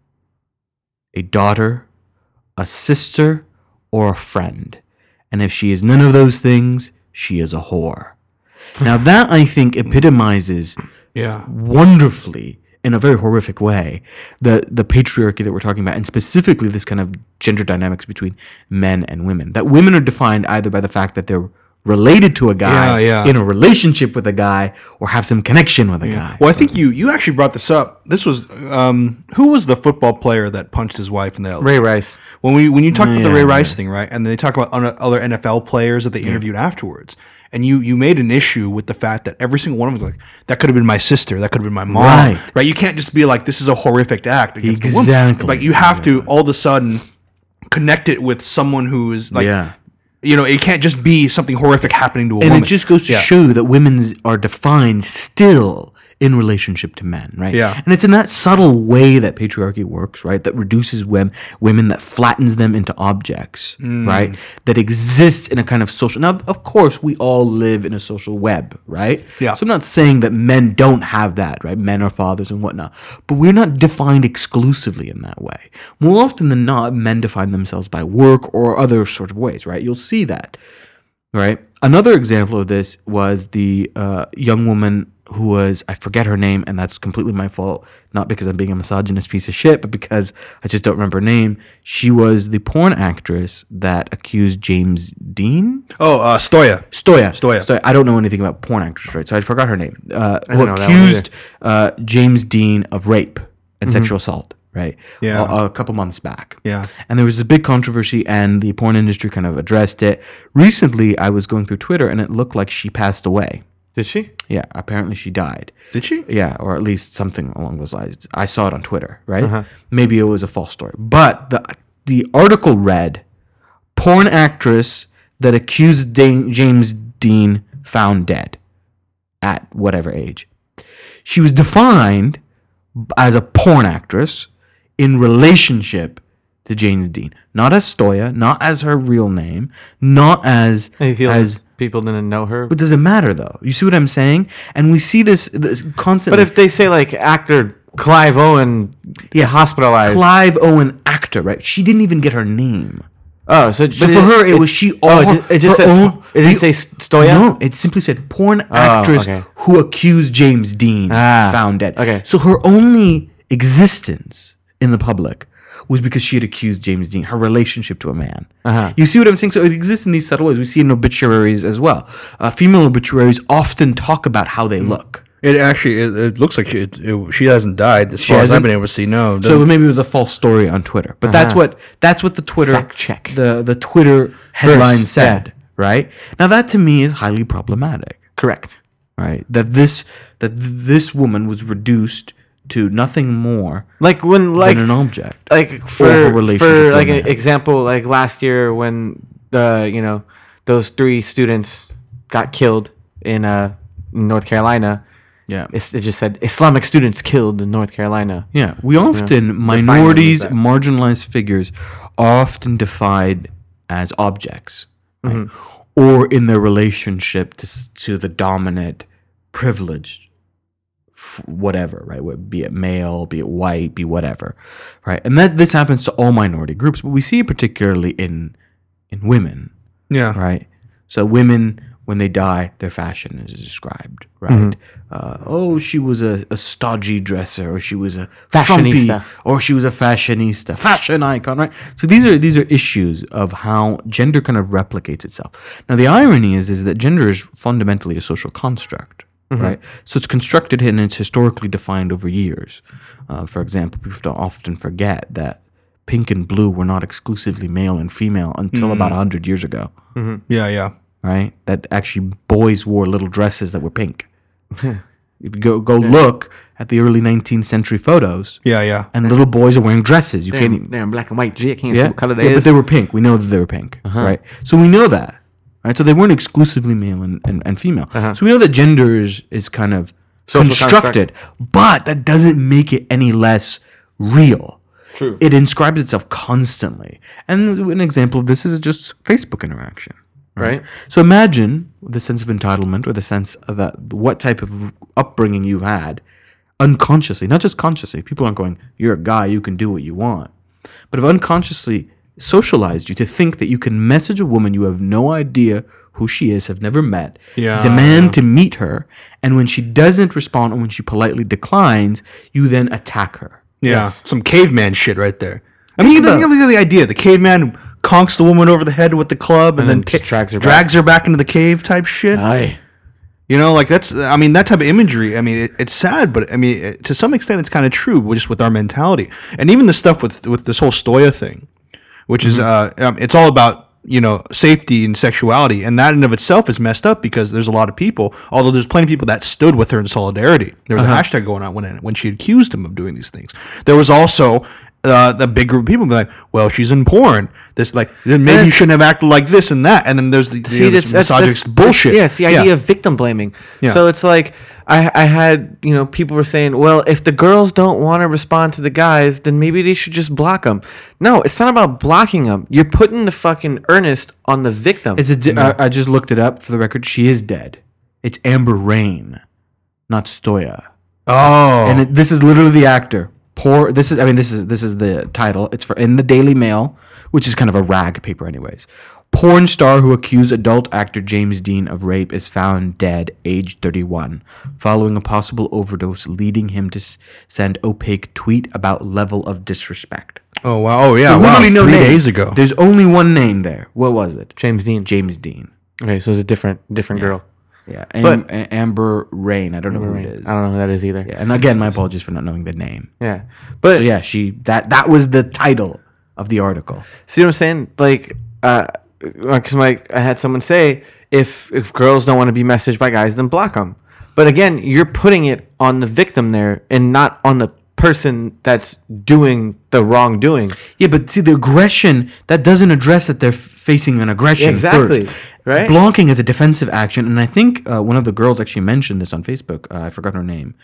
a daughter, a sister, or a friend. And if she is none of those things, she is a whore. Now that, I think, epitomizes Yeah. wonderfully, in a very horrific way, the patriarchy that we're talking about, and specifically this kind of gender dynamics between men and women. That women are defined either by the fact that they're related to a guy, Yeah, yeah. in a relationship with a guy, or have some connection with a guy. Well, I think you actually brought this up. This was who was the football player that punched his wife in the Ray Rice. when you talk about the Ray Yeah, Rice thing, right? And they talk about other NFL players that they interviewed afterwards. And you made an issue with the fact that every single one of them was like, that could have been my sister, that could have been my mom, Right. You can't just be like, this is a horrific act against the woman. Exactly. Like you have to all of a sudden connect it with someone who is like, Yeah. it can't just be something horrific happening to a And woman. it just goes to show that women's are defined still in relationship to men, right? Yeah. And it's in that subtle way that patriarchy works, right? That reduces women, that flattens them into objects, right? That exists in a kind of social. Now, of course, we all live in a social web, right? Yeah. So I'm not saying that men don't have that, right? Men are fathers and whatnot, but we're not defined exclusively in that way. More often than not, men define themselves by work or other sort of ways, right? You'll see that. Right. Another example of this was the young woman who was, I forget her name, and that's completely my fault. Not because I'm being a misogynist piece of shit, but because I just don't remember her name. She was the porn actress that accused James Dean. Stoya. Stoya. I don't know anything about porn actress, right? So I forgot her name. Who don't know that one accused James Dean of rape and sexual assault. Right. Yeah. A couple months back. Yeah. And there was this big controversy, and the porn industry kind of addressed it. Recently, I was going through Twitter, and it looked like she passed away. Did she? Yeah, apparently she died. Did she? Yeah, or at least something along those lines. I saw it on Twitter, right? Maybe it was a false story. But the article read, porn actress that accused James Dean found dead at whatever age. She was defined as a porn actress in relationship to James Dean. Not as Stoya, not as her real name, not as... You feel as people didn't know her? But does it matter, though? You see what I'm saying? And we see this constantly. But if they say, like, actor Clive Owen hospitalized... Clive Owen, actor, right? She didn't even get her name. Oh, so So for her, it was she... it just her said... own- it didn't say Stoya? No, it simply said porn actress okay. who accused James Dean found dead. Okay. So her only existence in the public was because she had accused James Dean, her relationship to a man. You see what I'm saying? So it exists in these subtle ways. We see it in obituaries as well. Female obituaries often talk about how they look. It actually it looks like she hasn't died as far as I've hasn't? been able to see. No. So maybe it was a false story on Twitter. But that's what the Twitter Fact check. the Twitter headline First, said, right? Now that to me is highly problematic. Correct. Right? That this woman was reduced to nothing more Like, when, like... than an object. Like, her for relationship to a like, an man. example, like, last year when those 3 students got killed in North Carolina... Yeah. It just said Islamic students killed in North Carolina. Yeah, we often, minorities, marginalized figures, are often defined as objects, right? Or in their relationship to the dominant, privileged, whatever, right? Be it male, be it white, be whatever, right? And this happens to all minority groups, but we see it particularly in women, yeah. right? So women, when they die, their fashion is described, right? She was a stodgy dresser, or she was a Fashionista. frumpy, or she was a fashionista, fashion icon, right? So these are issues of how gender kind of replicates itself. Now the irony is that gender is fundamentally a social construct, right? So it's constructed and it's historically defined over years. For example, people often forget that pink and blue were not exclusively male and female until about 100 years ago. Yeah. Right? That actually boys wore little dresses that were pink. If you go look at the early 19th century photos, Yeah. and little boys are wearing dresses. You can't even... They're in black and white. Gee, I can't see what color they but is. they were pink. We know that they were pink, right? So we know that, right? So they weren't exclusively male and female. So we know that gender is kind of Social constructed, but that doesn't make it any less real. True. It inscribes itself constantly. And an example of this is just Facebook interaction. Right. So imagine the sense of entitlement, or the sense of what type of upbringing you've had unconsciously, not just consciously. People aren't going, you're a guy, you can do what you want. But have unconsciously socialized you to think that you can message a woman you have no idea who she is, have never met, demand to meet her, and when she doesn't respond, or when she politely declines, you then attack her. Yeah. Yes. Some caveman shit right there. I mean, you think of the idea. The caveman conks the woman over the head with the club, and then just drags her back into the cave type shit. Aye. You know, like that's, I mean, that type of imagery, I mean, it's sad, but I mean, to some extent, it's kind of true just with our mentality. And even the stuff with this whole Stoya thing, which is, it's all about, you know, safety and sexuality. And that in of itself is messed up because there's a lot of people, although there's plenty of people that stood with her in solidarity. There was a hashtag going on when she accused him of doing these things. There was also the big group of people be like, well, she's in porn. This, like, then maybe you shouldn't have acted like this and that. And then there's this misogynist bullshit. Yeah, it's the idea of victim blaming. Yeah. So it's like I had, you know, people were saying, well, if the girls don't want to respond to the guys, then maybe they should just block them. No, it's not about blocking them. You're putting the fucking earnest on the victim. I just looked it up for the record. She is dead. It's Amber Rain, not Stoya. Oh. And this is literally the actor. This is the title. It's in the Daily Mail, which is kind of a rag paper anyways. Porn star who accused adult actor James Dean of rape is found dead, age 31, following a possible overdose, leading him to send opaque tweet about level of disrespect. Oh, wow. Oh, yeah. So wow. literally 3 name. days ago. There's only one name there. What was it? James Dean. James Dean. Okay, so it's a different girl. Yeah. But- Amber Rain. I don't know who it is. I don't know who that is either. Yeah, and again, my apologies for not knowing the name. Yeah. But So yeah, that was the title of the article. see what I'm saying? Like, because I had someone say, if girls don't want to be messaged by guys, then block them. But again, you're putting it on the victim there and not on the person that's doing the wrongdoing. Yeah, but see, the aggression, that doesn't address that they're facing an aggression. Exactly, first. right? Blocking is a defensive action, and I think one of the girls actually mentioned this on Facebook. I forgot her name.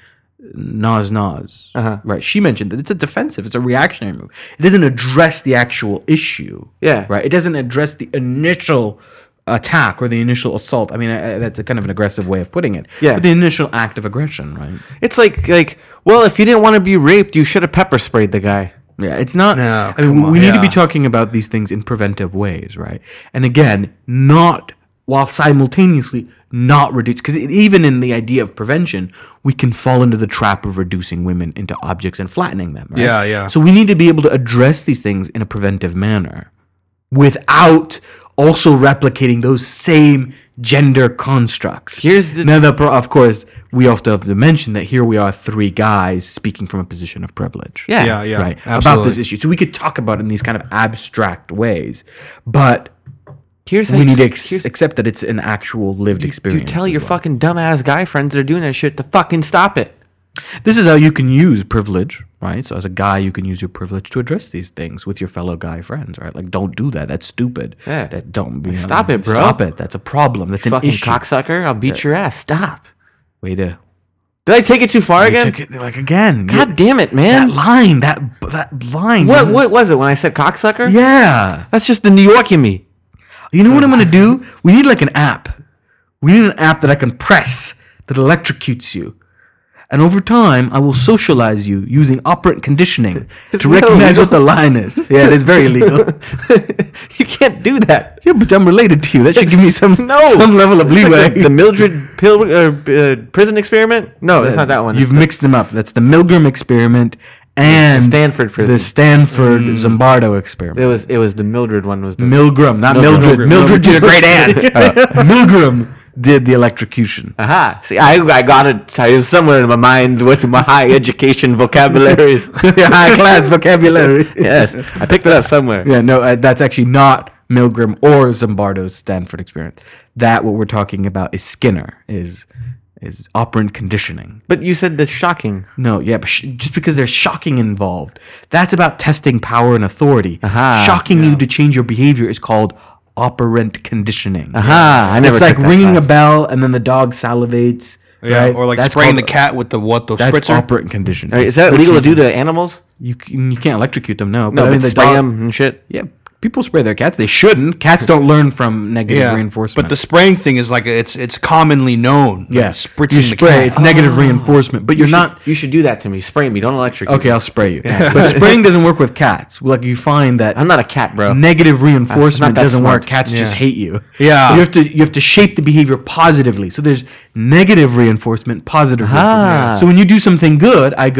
Nas. Right. She mentioned that it's a defensive, it's a reactionary move. It doesn't address the actual issue. Yeah. Right. It doesn't address the initial attack or the initial assault. I mean, that's a kind of an aggressive way of putting it. Yeah. But the initial act of aggression, right? It's like, well, if you didn't want to be raped, you should have pepper sprayed the guy. Yeah, it's not. No, I mean, come on, we need to be yeah. talking about these things in preventive ways, right? And again, not while simultaneously not reduce, because even in the idea of prevention, we can fall into the trap of reducing women into objects and flattening them. Right? Yeah, yeah. So we need to be able to address these things in a preventive manner, without also replicating those same gender constructs. Here's the- now, of course, we also have to mention that here we are, 3 guys speaking from a position of privilege. Yeah. Yeah, yeah. Right. Absolutely. About this issue. So we could talk about it in these kind of abstract ways, but Here's how we need to here's- accept that it's an actual lived you experience. tell as your well. fucking dumbass guy friends that are doing that shit to fucking stop it. This is how you can use privilege, right? So as a guy, you can use your privilege to address these things with your fellow guy friends, right? Like, don't do that. That's stupid. Yeah. That don't be. Stop it, bro. Stop it. That's a problem. That's an Fucking issue. cocksucker, I'll beat your ass. Stop. Way to. Did I take it too far You again? took it, like, again. God damn it, man. That line. That line. What was it when I said cocksucker? Yeah. That's just the New York in me. You know what I'm gonna do? We need like an app. We need an app that I can press that electrocutes you. And over time, I will socialize you using operant conditioning It's to real recognize illegal. what the line is. Yeah, it is very illegal. You can't do that. Yeah, but I'm related to you. That should give me some level of It's leeway. like the Mildred prison experiment? No, that's not that one. You've It's the- mixed them up. That's the Milgram experiment and The Stanford prison. The Stanford Zimbardo experiment. It was the Mildred one was the Milgram, not Milgram. Mildred. Milgram. Mildred did a great aunt. Milgram did the electrocution. Aha. See, I got it. I was somewhere in my mind with my high education vocabularies. High class vocabulary. Yes, I picked it up somewhere. Yeah, no, that's actually not Milgram or Zimbardo's Stanford experiment. That what we're talking about is Skinner, is operant conditioning. But you said the shocking. No, yeah, but just because there's shocking involved, that's about testing power and authority. Aha, Shocking you to change your behavior is called operant conditioning. Aha, I never It's like took that ringing class. a bell and then the dog salivates. Yeah, right? or like That's spraying the called- cat with the That's spritzer. operant conditioning. Is that illegal to do to animals? You can't electrocute them, no. No, I but mean, the spray dog- them and shit. Yeah, people spray their cats. They shouldn't. Cats don't learn from negative reinforcement. but the spraying thing is like it's commonly known. Like yeah, spritzing you the spray. cat. It's negative reinforcement, but you're not. You should do that to me. Spray me. Don't electrocute. Okay, I'll spray you. But spraying doesn't work with cats. Like you find that I'm not a cat, bro. negative reinforcement that doesn't smart. work. Cats just hate you. Yeah. you have to shape the behavior positively. So there's negative reinforcement, positive Ah. reinforcement. So when you do something good, I go,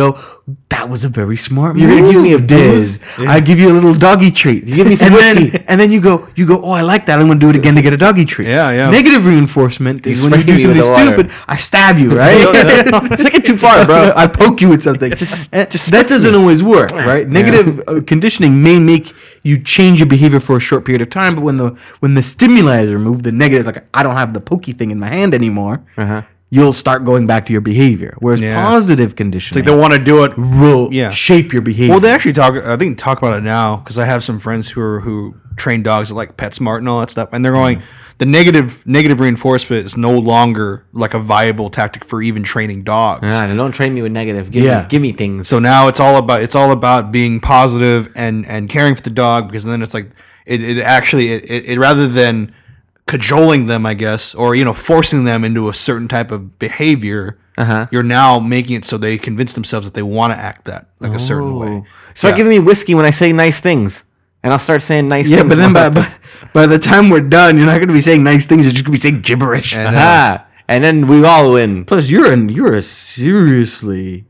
that was a very smart You're move. gonna give me a Diz. booze? I give you a little doggy treat. You give me some whiskey. and then you go, oh, I like that. I'm gonna do it again to get a doggy treat. Yeah, yeah. Negative reinforcement is when you spray do me with something the water. stupid. I stab you, right? Don't take it too far, bro. I poke you with something. That doesn't always work, right? Negative conditioning may make you change your behavior for a short period of time, but when the stimuli is removed, the negative, like I don't have the pokey thing in my hand anymore, you'll start going back to your behavior. Whereas Yeah. positive conditioning Like they want to do it. will Yeah. shape your behavior. Well, they actually talk about it now because I have some friends who train dogs at like PetSmart and all that stuff, and they're going the negative reinforcement is no longer like a viable tactic for even training dogs. Don't train me with negative. Give me things. So now it's all about being positive and caring for the dog, because then it's like it rather than cajoling them, I guess, or forcing them into a certain type of behavior, you're now making it so they convince themselves that they want to act that like a certain way. Start giving me whiskey when I say nice things, and I'll start saying nice yeah, things. but then by the time we're done, you're not going to be saying nice things. You're just going to be saying gibberish. And, and then we all win. Plus, you're a seriously.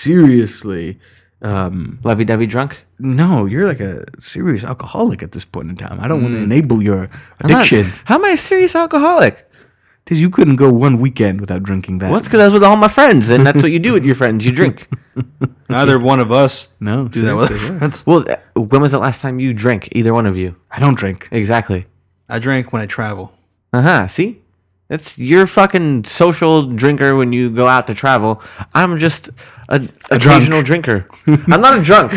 Lovey-dovey drunk. No, you're like a serious alcoholic at this point in time. I don't want to enable your addictions. How am I a serious alcoholic? Because you couldn't go one weekend without drinking that. Well, it's because I was with all my friends, and that's what you do with your friends. You drink. neither one of us No, do that with our seriously, yeah. friends. Well, when was the last time you drank? Either one of you. I don't drink. Exactly. I drink when I travel. See? That's you're fucking social drinker when you go out to travel. I'm just a occasional drinker. I'm not a drunk.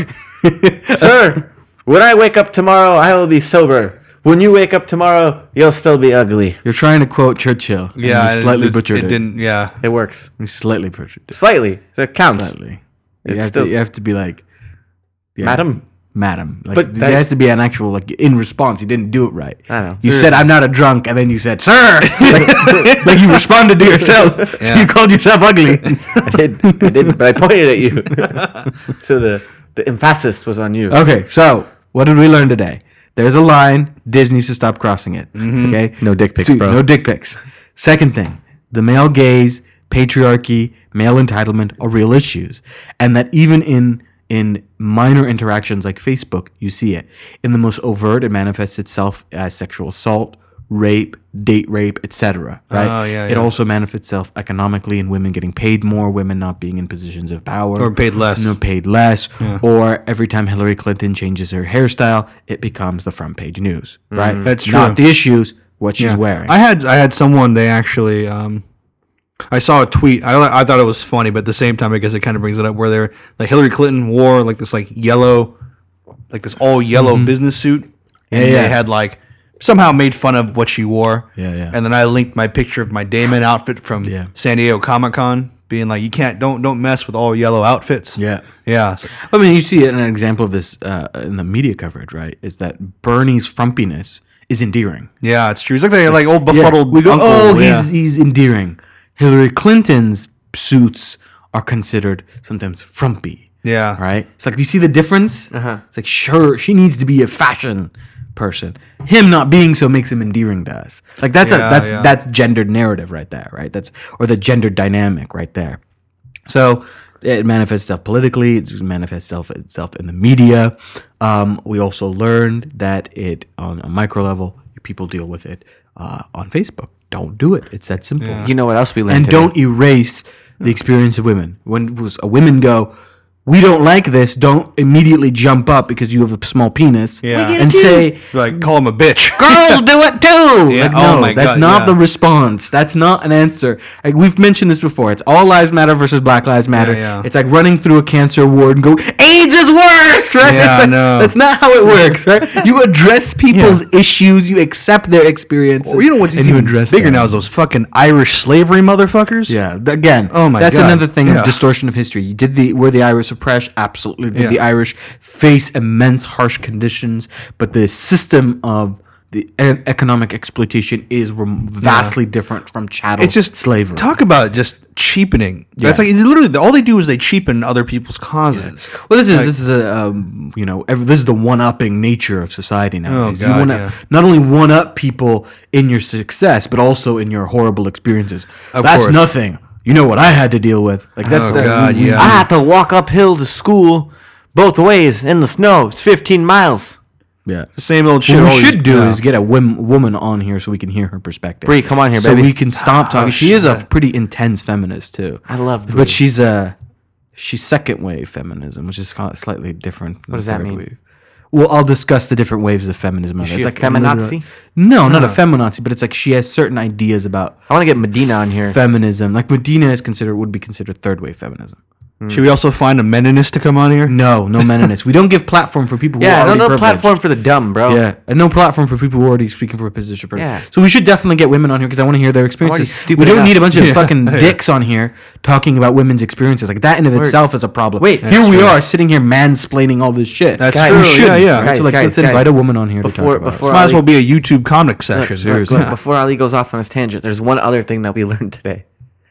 Sir, when I wake up tomorrow, I will be sober. When you wake up tomorrow, you'll still be ugly. You're trying to quote Churchill. and Yeah, you slightly butchered it. It didn't. Yeah, It works. You slightly butchered it. Slightly. So it counts. Slightly. It's still- You have to be like, yeah, Madam. Like, But there has to be an actual, like, in response. He didn't do it right. I know. You said, I'm not a drunk, and then you said, sir! like you responded to yourself. So Yeah. you called yourself ugly. I did, but I pointed at you. So the emphasis was on you. Okay, so what did we learn today? There's a line. Disney needs to stop crossing it. Okay? No dick pics, Two, bro. No dick pics. Second thing, the male gaze, patriarchy, male entitlement are real issues. And that even in minor interactions like Facebook, you see it. In the most overt, it manifests itself as sexual assault, rape, date rape, etc. Right? Oh, yeah, It yeah. also manifests itself economically in women getting paid more, women not being in positions of power. Or paid less. Paid less. Or every time Hillary Clinton changes her hairstyle, it becomes the front page news. Right? That's Not true. the issues, what she's wearing. I had someone. They actually. I saw a tweet. I thought it was funny, but at the same time, I guess it kind of brings it up where they're like Hillary Clinton wore like this yellow, like this all yellow business suit, and Yeah, yeah. they had like somehow made fun of what she wore. Yeah, yeah. And then I linked my picture of my Damon outfit from Yeah. San Diego Comic Con, being like, you don't mess with all yellow outfits. Yeah. Yeah. I mean, you see an example of this in the media coverage, right? Is that Bernie's frumpiness is endearing. Yeah, it's true. He's like old befuddled We go, uncle. oh, yeah. he's endearing. Hillary Clinton's suits are considered sometimes frumpy. Yeah. Right? It's like, do you see the difference? It's like, sure, she needs to be a fashion person. Him not being so makes him endearing to us. Like that's gendered narrative right there, right? Or the gendered dynamic right there. So it manifests itself politically. It manifests itself in the media. We also learned that it on a micro level, people deal with it on Facebook. Don't do it. It's that simple. You know what else we learned And today? don't erase the experience of women. When women go, we don't like this, don't immediately jump up because you have a small penis Yeah. and say, Like, call him a bitch. girls do it too. Yeah, Like, oh no, my that's God, not yeah. the response. That's not an answer. Like, we've mentioned this before. It's all lives matter versus Black Lives Matter. Yeah, yeah. It's like running through a cancer ward and go, AIDS is worse, right? Yeah, It's like, no. That's not how it works, right? You address people's issues, you accept their experiences, Well, you know what's and you even address bigger them. now is those fucking Irish slavery motherfuckers. Yeah, again, Oh my that's God. another thing Yeah. of distortion of history. Were the Irish oppressed? Absolutely. Did Yeah. the Irish face immense harsh conditions? But the system of the economic exploitation is vastly different from chattel It's just slavery. Talk about just cheapening. That's like literally all they do is they cheapen other people's causes. Well, this is this is the one-upping nature of society nowadays. God, You want to yeah. not only one-up people in your success, but also in your horrible experiences. Of That's course. nothing. You know what I had to deal with. Like that's Oh, God, yeah. I had to walk uphill to school both ways in the snow. It's 15 miles. Yeah. The same old shit. What we always- should do yeah. is get a woman on here so we can hear her perspective. Bree, come on here, so baby. we can stop talking. She is a shit. pretty intense feminist too. I love Bree. but she's second wave feminism, which is slightly different. What does that mean? Well, I'll discuss the different waves of feminism. Is she It's a feminazi? No, not a feminazi, but it's like she has certain ideas about I want to get Medina on here. feminism. Like Medina would be considered third wave feminism. Should we also find a Meninist to come on here? No Meninists. We don't give platform for people who Yeah, are already no privileged. platform for the dumb, bro. Yeah, and no platform for people who are already speaking for a position. Of Yeah. So we should definitely get women on here because I want to hear their experiences. stupid We don't enough. need a bunch of fucking dicks on here talking about women's experiences. Like that in of itself is a problem. Wait, here we true. are sitting here mansplaining all this shit. That's Guys, true. we should, Yeah. right? Guys, So like, guys, let's invite guys. a woman on here to Before- talk about. before- it. Might as Ali- well be a YouTube comic session. seriously. Look, before Ali goes off on his tangent, there's one other thing that we learned today.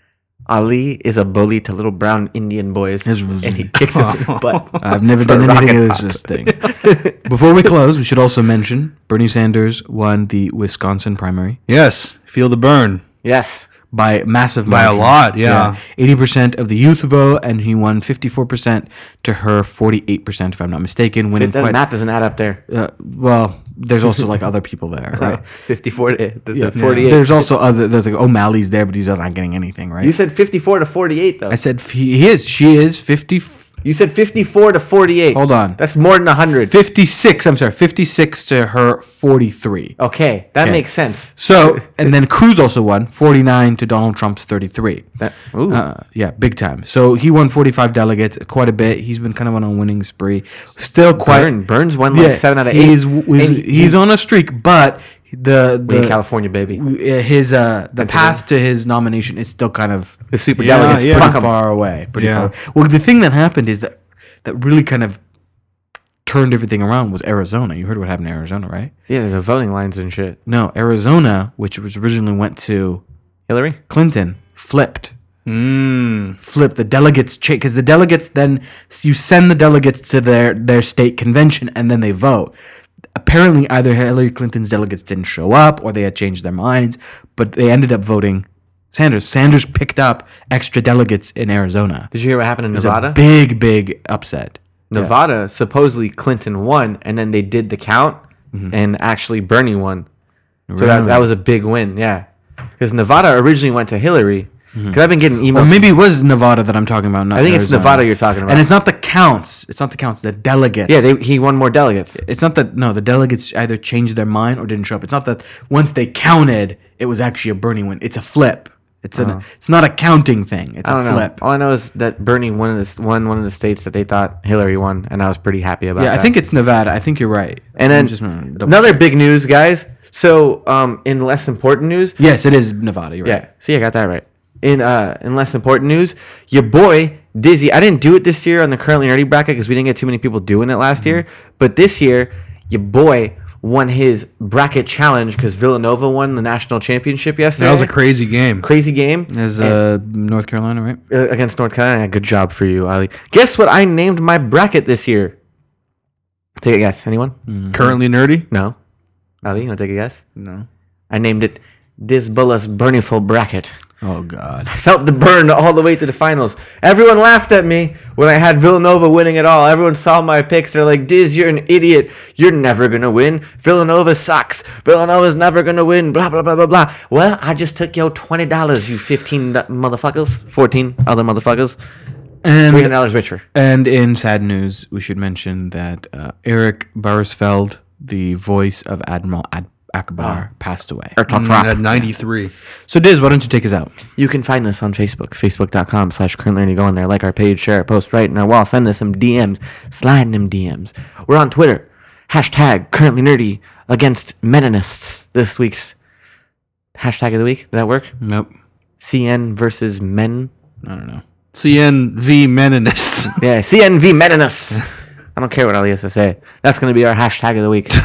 Ali is a bully to little brown Indian boys, His- and he kicked them in the butt. I've never For done anything rocket of this thing. Before we close, we should also mention Bernie Sanders won the Wisconsin primary Yes. Feel the burn. Yes. by massive By a margin. lot, yeah. 80% of the youth vote, and he won 54% to her 48%, if I'm not mistaken. Winning That quite math doesn't add up there. well. There's also like other people there, right? 54 to Yeah. 48. There's also other. There's like O'Malley's there, but he's not getting anything, right? You said 54 to 48, though. I said he is. She is 50. You said 54 to 48. Hold on. That's more than 100. 56. I'm sorry. 56 to her 43. Okay, that Okay. makes sense. So, and then Cruz also won 49 to Donald Trump's 33. Ooh. Yeah, big time. So he won 45 delegates, quite a bit. He's been kind of on a winning spree. Still quite. Burns won like 7 out of 8. He's on a streak, but We in the California, baby. the path to his nomination is still kind of The super Yeah, delegates. yeah. Fuck pretty 'em. far away. Pretty Yeah. far. Well, the thing that happened is that really kind of turned everything around was Arizona. You heard what happened in Arizona, right? Yeah, the voting lines and shit. No, Arizona, which was originally went to Hillary? Clinton, flipped. Mm. Flip the delegates because the delegates then you send the delegates to their state convention and then they vote. Apparently either Hillary Clinton's delegates didn't show up or they had changed their minds, but they ended up voting Sanders. Sanders picked up extra delegates in Arizona. Did you hear what happened in It was Nevada? a big upset. Nevada, supposedly Clinton won, and then they did the count, and actually Bernie won. So that Really? was a big win, yeah. Because Nevada originally went to Hillary. Because I've been getting emails. Or maybe it was Nevada that I'm talking about. Not I think it's Arizona. Nevada you're talking about. And it's not the counts. It's not the counts. The delegates. yeah, he won more delegates. It's not that the delegates either changed their mind or didn't show up. It's not that once they counted, it was actually a Bernie win. It's a flip. It's not a counting thing. It's I a don't know. flip. All I know is that Bernie won one of the states that they thought Hillary won, and I was pretty happy about Yeah, that. I think it's Nevada. I think you're right. And then I'm just double another check. big news, guys. So, in less important news, Yes, it is Nevada. You're right. yeah. See, I got that right. In less important news, your boy Dizzy. I didn't do it this year on the Currently Nerdy bracket because we didn't get too many people doing it last year. But this year, your boy won his bracket challenge because Villanova won the national championship yesterday. That was a crazy game. crazy game. Is North Carolina right? Against North Carolina. Good job for you, Ali. Guess what I named my bracket this year? Take a guess. Anyone? Currently nerdy. No. Ali, you want to take a guess? No. I named it Disbullus Burniful Bracket. Oh God. I felt the burn all the way to the finals. Everyone laughed at me when I had Villanova winning it all. Everyone saw my picks. They're like, Diz, you're an idiot. You're never going to win. Villanova sucks. Villanova's never going to win. Blah, blah, blah, blah, blah. Well, I just took your $20, you 15 motherfuckers. 14 other motherfuckers. And $300 richer. and in sad news, we should mention that Eric Barsfeld, the voice of Admiral Akbar, passed away. At 93. So Diz, why don't you take us out? You can find us on Facebook, facebook.com/currentlearning. Go on there, like our page, share our post, right in our wall, send us some DMs, slide in them DMs. We're on Twitter, #currentlynerdy against Meninists. This week's hashtag of the week. Did that work? Nope. CN versus Men. I don't know. CNV Meninists. Yeah, CNV Meninists. I don't care what Ali has to say. That's going to be our hashtag of the week.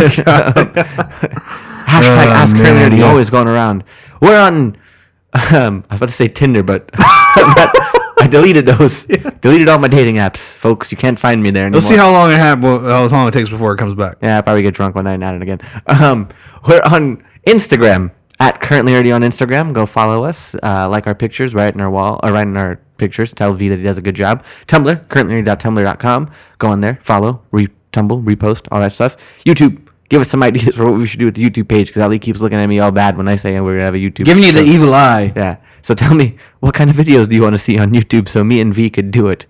Ask man, Currently Nerdy, yeah. always going around. We're on, I was about to say Tinder, but I deleted those. Deleted all my dating apps, folks. You can't find me there anymore. Let's see how long it takes before it comes back. Yeah, I'll probably get drunk one night and add it again. We're on Instagram at Currently Nerdy on Instagram. Go follow us. Like our pictures, write in our wall, or write in our pictures. Tell V that he does a good job. Tumblr, currentlynerdy.tumblr.com. Go on there, follow, repost, all that stuff. YouTube. Give us some ideas for what we should do with the YouTube page, because Ali keeps looking at me all bad when I say we're gonna have a YouTube. Giving you the evil eye. Yeah. So tell me, what kind of videos do you want to see on YouTube so me and V could do it?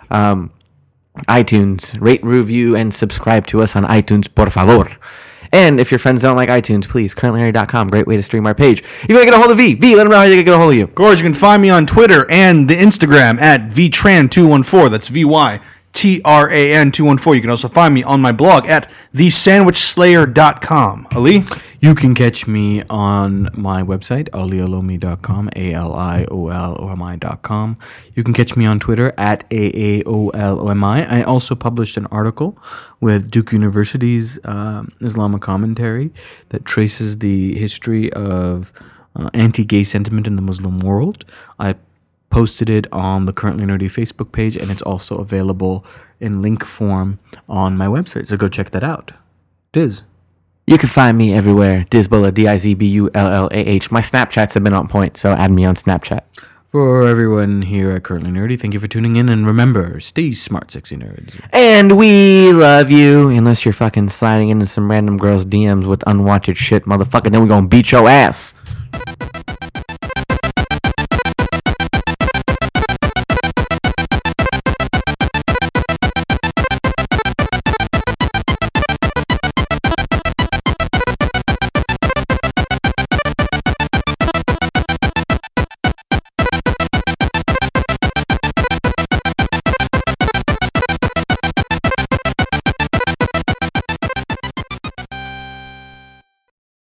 iTunes, rate, review, and subscribe to us on iTunes, por favor. And if your friends don't like iTunes, please, currentlynerdy.com, great way to stream our page. If you want to get a hold of V, let them know how they can get a hold of you. Of course, you can find me on Twitter and the Instagram at VTran214. That's VYTRAN214. You can also find me on my blog at thesandwichslayer.com. Ali? You can catch me on my website, aliolomi.com, ALIOLOMI.com. You can catch me on Twitter at AAOLOMI. I also published an article with Duke University's Islamic commentary that traces the history of anti-gay sentiment in the Muslim world. I posted it on the Currently Nerdy Facebook page, and it's also available in link form on my website, so go check that out. Diz. You can find me everywhere. Dizbullah, DIZBULLAH. My Snapchats have been on point, so add me on Snapchat. For everyone here at Currently Nerdy, thank you for tuning in, and remember, stay smart, sexy nerds. And we love you, unless you're fucking sliding into some random girl's DMs with unwanted shit, motherfucker. Then we're gonna beat your ass.